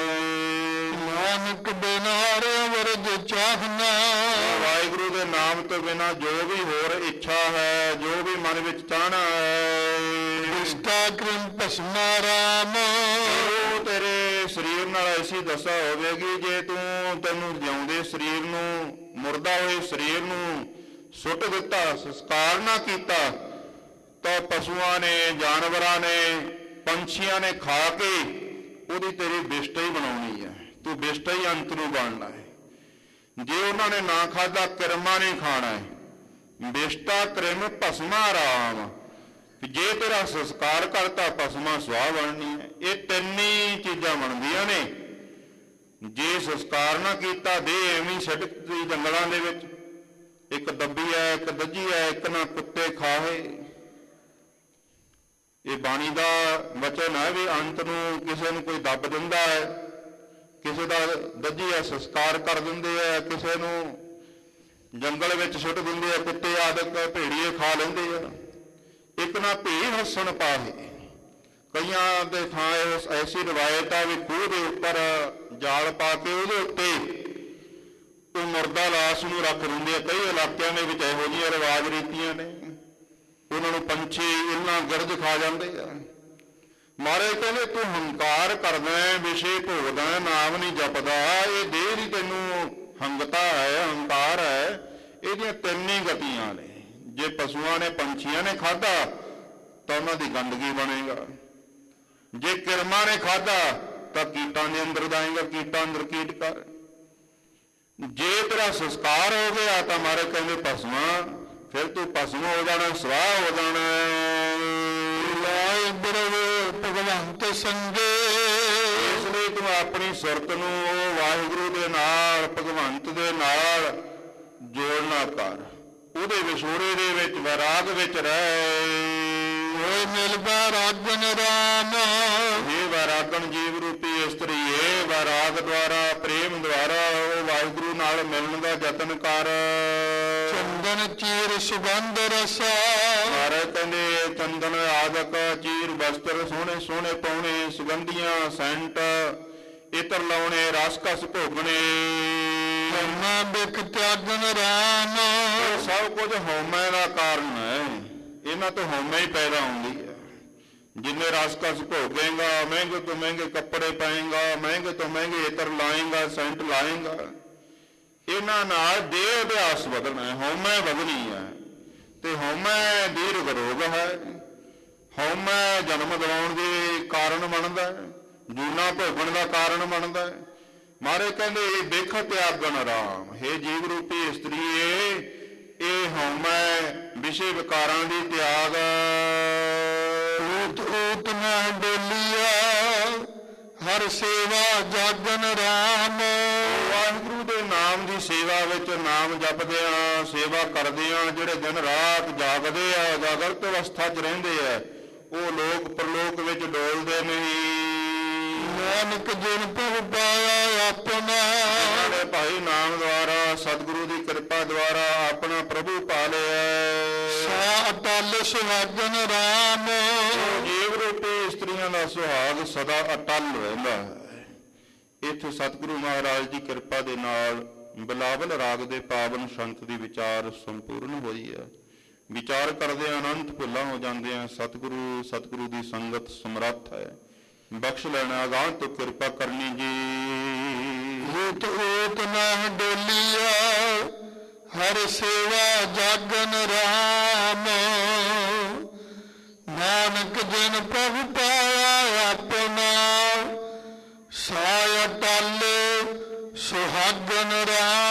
ਨਾਨਕ ਬਿਨਾਰ ਵਰਜ ਚਾਹਨਾ। ਵਾਹਿਗੁਰੂ ਦੇ ਨਾਮ ਤੋਂ ਬਿਨਾਂ ਜੋ ਵੀ ਹੋਰ ਇੱਛਾ ਹੈ, ਜੋ ਵੀ ਮਨ ਵਿੱਚ ਚਾਹਣਾ ਹੈ, ਇਸਤਾ ਕ੍ਰਿਮ ਭਸਮਾ ਰਾਮ। ਉਹ ਤੇਰੇ ਸਰੀਰ ਨਾਲ ਐਸੀ ਦਸ਼ਾ ਹੋਵੇਗੀ, ਜੇ ਤੈਨੂੰ ਜਿਉਂਦੇ ਸਰੀਰ ਨੂੰ, ਮੁਰਦਾ ਹੋਏ ਸਰੀਰ ਨੂੰ ਸੁੱਟ ਦਿੱਤਾ, ਸੰਸਕਾਰ ਨਾ ਕੀਤਾ, ਤਾਂ ਪਸ਼ੂਆਂ ਨੇ, ਜਾਨਵਰਾਂ ਨੇ, ਪੰਛੀਆਂ ਨੇ ਖਾ ਕੇ ਉਹਦੀ ਤੇਰੀ ਬਿਸ਼ਟਾ ਹੀ ਬਣਾਉਣੀ ਹੈ। ਤੂੰ ਬਿਸ਼ਟਾ ਹੀ ਅੰਤ ਨੂੰ ਬਣਨਾ ਹੈ। ਜੇ ਉਹਨਾਂ ਨੇ ਨਾ ਖਾਧਾ, ਕਿਰਮਾਂ ਨੇ ਖਾਣਾ ਹੈ। ਬਿਸ਼ਟਾ ਕ੍ਰਿਮ ਭਸਮਾ ਰਾਮ। ਜੇ ਤੇਰਾ ਸੰਸਕਾਰ ਕਰਤਾ, ਭਸਮਾ ਸੁਆਹ ਬਣਨੀ ਹੈ। ਇਹ ਤਿੰਨ ਹੀ ਚੀਜ਼ਾਂ ਬਣਦੀਆਂ ਨੇ। ਜੇ ਸੰਸਕਾਰ ਨਾ ਕੀਤਾ, ਦੇਹ ਐਵੇਂ ਛੱਡ ਦਿੱਤੀ ਜੰਗਲਾਂ ਦੇ ਵਿੱਚ, ਇੱਕ ਦੱਬੀ ਹੈ, ਇੱਕ ਦੱਜੀ ਹੈ, ਇੱਕ ਨਾ ਕੁੱਤੇ ਖਾਹੇ। ਇਹ ਬਾਣੀ ਦਾ ਵਚਨ ਹੈ ਵੀ ਅੰਤ ਨੂੰ ਕਿਸੇ ਨੂੰ ਕੋਈ ਦੱਬ ਦਿੰਦਾ ਹੈ, ਕਿਸੇ ਦਾ ਦੱਜੀ ਹੈ ਸੰਸਕਾਰ ਕਰ ਦਿੰਦੇ ਆ, ਕਿਸੇ ਨੂੰ ਜੰਗਲ ਵਿੱਚ ਸੁੱਟ ਦਿੰਦੇ ਆ, ਕੁੱਤੇ ਆਦਿਕ ਭੇੜੀਏ ਖਾ ਲੈਂਦੇ ਆ। ਇੱਕ ਨਾ ਭੀ ਹੱਸਣ ਪਾਹੇ। ਕਈਆਂ ਦੇ ਥਾਂ ਐਸੀ ਰਵਾਇਤ ਆ ਵੀ ਖੂਹ ਦੇ ਉੱਪਰ ਜਾਲ ਪਾ ਕੇ ਉਹਦੇ ਉੱਤੇ ਉਹ ਮੁਰਦਾ ਲਾਸ਼ ਨੂੰ ਰੱਖ ਦਿੰਦੇ ਆ। ਕਈ ਇਲਾਕਿਆਂ ਦੇ ਵਿੱਚ ਇਹੋ ਜਿਹੀਆਂ ਰਿਵਾਜ ਰੀਤੀਆਂ ਨੇ, ਉਹਨਾਂ ਨੂੰ ਪੰਛੀ ਇਹਨਾਂ ਗਿਰਦ ਖਾ ਜਾਂਦੇ ਆ। ਮਹਾਰਾਜ ਕਹਿੰਦੇ ਤੂੰ ਹੰਕਾਰ ਕਰਦਾ, ਵਿਸ਼ੇ ਭੋਗਦਾ, ਨਾਮ ਨਹੀਂ ਜਪਦਾ, ਇਹ ਦੇਹ ਦੀ ਤੈਨੂੰ ਹੰਗਤਾ ਹੈ, ਹੰਕਾਰ ਹੈ। ਇਹਦੀਆਂ ਤਿੰਨ ਹੀ ਗਤੀਆਂ ਨੇ। ਜੇ ਪਸ਼ੂਆਂ ਨੇ ਪੰਛੀਆਂ ਨੇ ਖਾਧਾ ਤਾਂ ਉਹਨਾਂ ਦੀ ਗੰਦਗੀ ਬਣੇਗਾ, ਜੇ ਕਿਰਮਾਂ ਨੇ ਖਾਧਾ ਤਾਂ ਕੀਟਾਂ ਦੇ ਅੰਦਰ ਜਾਏਗਾ, ਕੀਟਾਂ ਅੰਦਰ ਕੀਟ ਕਰ। ਜੇ ਤੇਰਾ ਸੰਸਕਾਰ ਹੋ ਗਿਆ ਤਾਂ ਮਾਰੇ ਕਹਿੰਦੇ ਭਸਮਾਂ, ਫਿਰ ਤੂੰ ਭਸਮ ਹੋ ਜਾਣਾ, ਸਵਾਹ ਹੋ ਜਾਣਾ। ਲਾਇ ਬਿਰਵੇ ਭਗਵੰਤ ਸੰਗੇ, ਇਸ ਲਈ ਤੂੰ ਆਪਣੀ ਸੁਰਤ ਨੂੰ ਉਹ ਵਾਹਿਗੁਰੂ ਦੇ ਨਾਲ, ਭਗਵੰਤ ਦੇ ਨਾਲ ਜੋੜਨਾ ਕਰ। ਉਹਦੇ ਵਿਛੋੜੇ ਦੇ ਵਿੱਚ, ਵੈਰਾਗ ਵਿੱਚ ਰਹਿ। ਹੋਏ ਮਿਲ ਵੈਰਾਗਨ ਰਾਮ, ਇਹ ਵੈਰਾਗਣ ਜੀਵ ਰੂਪੀ ਇਸਤਰੀ, ਇਹ ਵੈਰਾਗ ਦੁਆਰਾ, ਪ੍ਰੇਮ ਦੁਆਰਾ ਉਹ ਵਾਹਿਗੁਰੂ ਨਾਲ ਮਿਲਣ ਦਾ ਯਤਨ ਕਰ। ਚੰਦਨ ਚੀਰ ਸੁਗੰਧ ਰਸਾ, ਮਹਾਰਾਜ ਕਹਿੰਦੇ ਚੰਦਨ ਆਦਿਕ ਚੀਰ ਵਸਤਰ ਸੋਹਣੇ ਸੋਹਣੇ ਪਾਉਣੇ, ਸੁਗੰਧੀਆਂ ਸੈਂਟ ਇਤਰ ਲਾਉਣੇ, ਰਸਕਸ ਭੋਗਣੇ। ਹਉਮੈ ਬਿਖ ਤਿਆਗਨ ਰਾਮ, ਸਭ ਕੁਝ ਹਉਮੈ ਦਾ ਕਾਰਨ ਹੈ। ਇਹਨਾਂ ਤੋਂ ਹਉਮੈ ਹੀ ਪੈਦਾ ਹੁੰਦੀ ਹੈ। ਜਿੰਨੇ ਰਸਕਸ ਭੋਗੇਗਾ, ਮਹਿੰਗੇ ਤੋਂ ਮਹਿੰਗੇ ਕੱਪੜੇ ਪਾਏਗਾ, ਮਹਿੰਗੇ ਤੋਂ ਮਹਿੰਗੇ ਇਤਰ ਲਾਏਗਾ, ਸੈਂਟ ਲਾਏਗਾ, ਇਹਨਾਂ ਨਾਲ ਦੇਹ ਅਭਿਆਸ ਵਧਣਾ ਹੈ, ਹਉਮੈ ਵਧਣੀ ਹੈ। ਤੇ ਹਉਮੈ ਦੀਰਘ ਰੋਗ ਹੈ। ਹਉਮੈ ਜਨਮ ਦਿਵਾਉਣ ਦੇ ਕਾਰਨ ਬਣਦਾ ਹੈ, ਜੂਨਾ ਭੋਗਣ ਦਾ ਕਾਰਨ ਬਣਦਾ ਹੈ। ਮਹਾਰਾਜ ਕਹਿੰਦੇ ਇਹ ਬਿਖ ਤਿਆਗਣ ਰਾਮ, ਹੇ ਜੀਵ ਰੂਪੀ ਇਸਤਰੀਏ, ਇਹ ਹਉਮੈ ਵਿਸ਼ੇ ਵਿਕਾਰਾਂ ਦੀ ਤਿਆਗ। ਊਤ ਊਤ ਮਹਿ ਡੋਲੀਆ, ਹਰ ਸੇਵਾ ਜਾਗਨ ਰਾਮ। ਵਾਹਿਗੁਰੂ ਦੇ ਨਾਮ ਦੀ ਸੇਵਾ ਵਿੱਚ, ਨਾਮ ਜਪਦੇ ਆ, ਸੇਵਾ ਕਰਦੇ ਆ, ਜਿਹੜੇ ਦਿਨ ਰਾਤ ਜਾਗਦੇ ਆ, ਜਾਗਰਤ ਅਵਸਥਾ 'ਚ ਰਹਿੰਦੇ ਆ, ਉਹ ਲੋਕ ਪ੍ਰਲੋਕ ਵਿੱਚ ਡੋਲਦੇ ਨਹੀਂ। ਨਾਨਕ ਜਿਨ ਭਉ ਪਾਇਆ ਆਪਣਾ, ਸਾਡੇ ਭਾਈ ਨਾਮ ਦੁਆਰਾ, ਸਤਿਗੁਰੂ ਦੀ ਕਿਰਪਾ ਦੁਆਰਾ ਆਪਣਾ ਪ੍ਰਭੂ ਪਾ ਲਿਆ। ਸਾ ਅਟਲ ਸੁਹਾਗਨ ਰਾਮ, ਜੀਵ ਰੂਪੀ ਇਸਤਰੀਆਂ ਦਾ ਸੁਹਾਗ ਸਦਾ ਅਟਲ ਰਹਿੰਦਾ ਹੈ। ਇੱਥੇ ਸਤਿਗੁਰੂ ਮਹਾਰਾਜ ਦੀ ਕਿਰਪਾ ਦੇ ਨਾਲ ਬਿਲਾਵਲ ਰਾਗ ਦੇ ਪਾਵਨ ਸ਼ੰਕ ਦੀ ਵਿਚਾਰ ਸੰਪੂਰਨ ਹੋਈ ਹੈ। ਵਿਚਾਰ ਕਰਦੇ ਅਨੰਤ ਭੁੱਲਾਂ ਹੋ ਜਾਂਦੇ ਆ। ਸਤਿਗੁਰੂ ਦੀ ਸੰਗਤ ਸਮਰੱਥ ਹੈ, ਬਖਸ਼ ਲੈਣਾ, ਅਗਾਂਹ ਤੋਂ ਕਿਰਪਾ ਕਰਨੀ ਜੀ। ਊਤ ਊਤ ਮਹਿ ਡੋਲੀਆ, ਹਰ ਸੇਵਾ ਜਾਗਨ ਰਾਮ। ਨਾਨਕ ਜਿਨ ਪ੍ਰਭੁ ਪਾਇਆ ਆਪਣਾ, ਸਾਇ ਅਟਲ ਸੁਹਾਗਨ ਰਾਮ।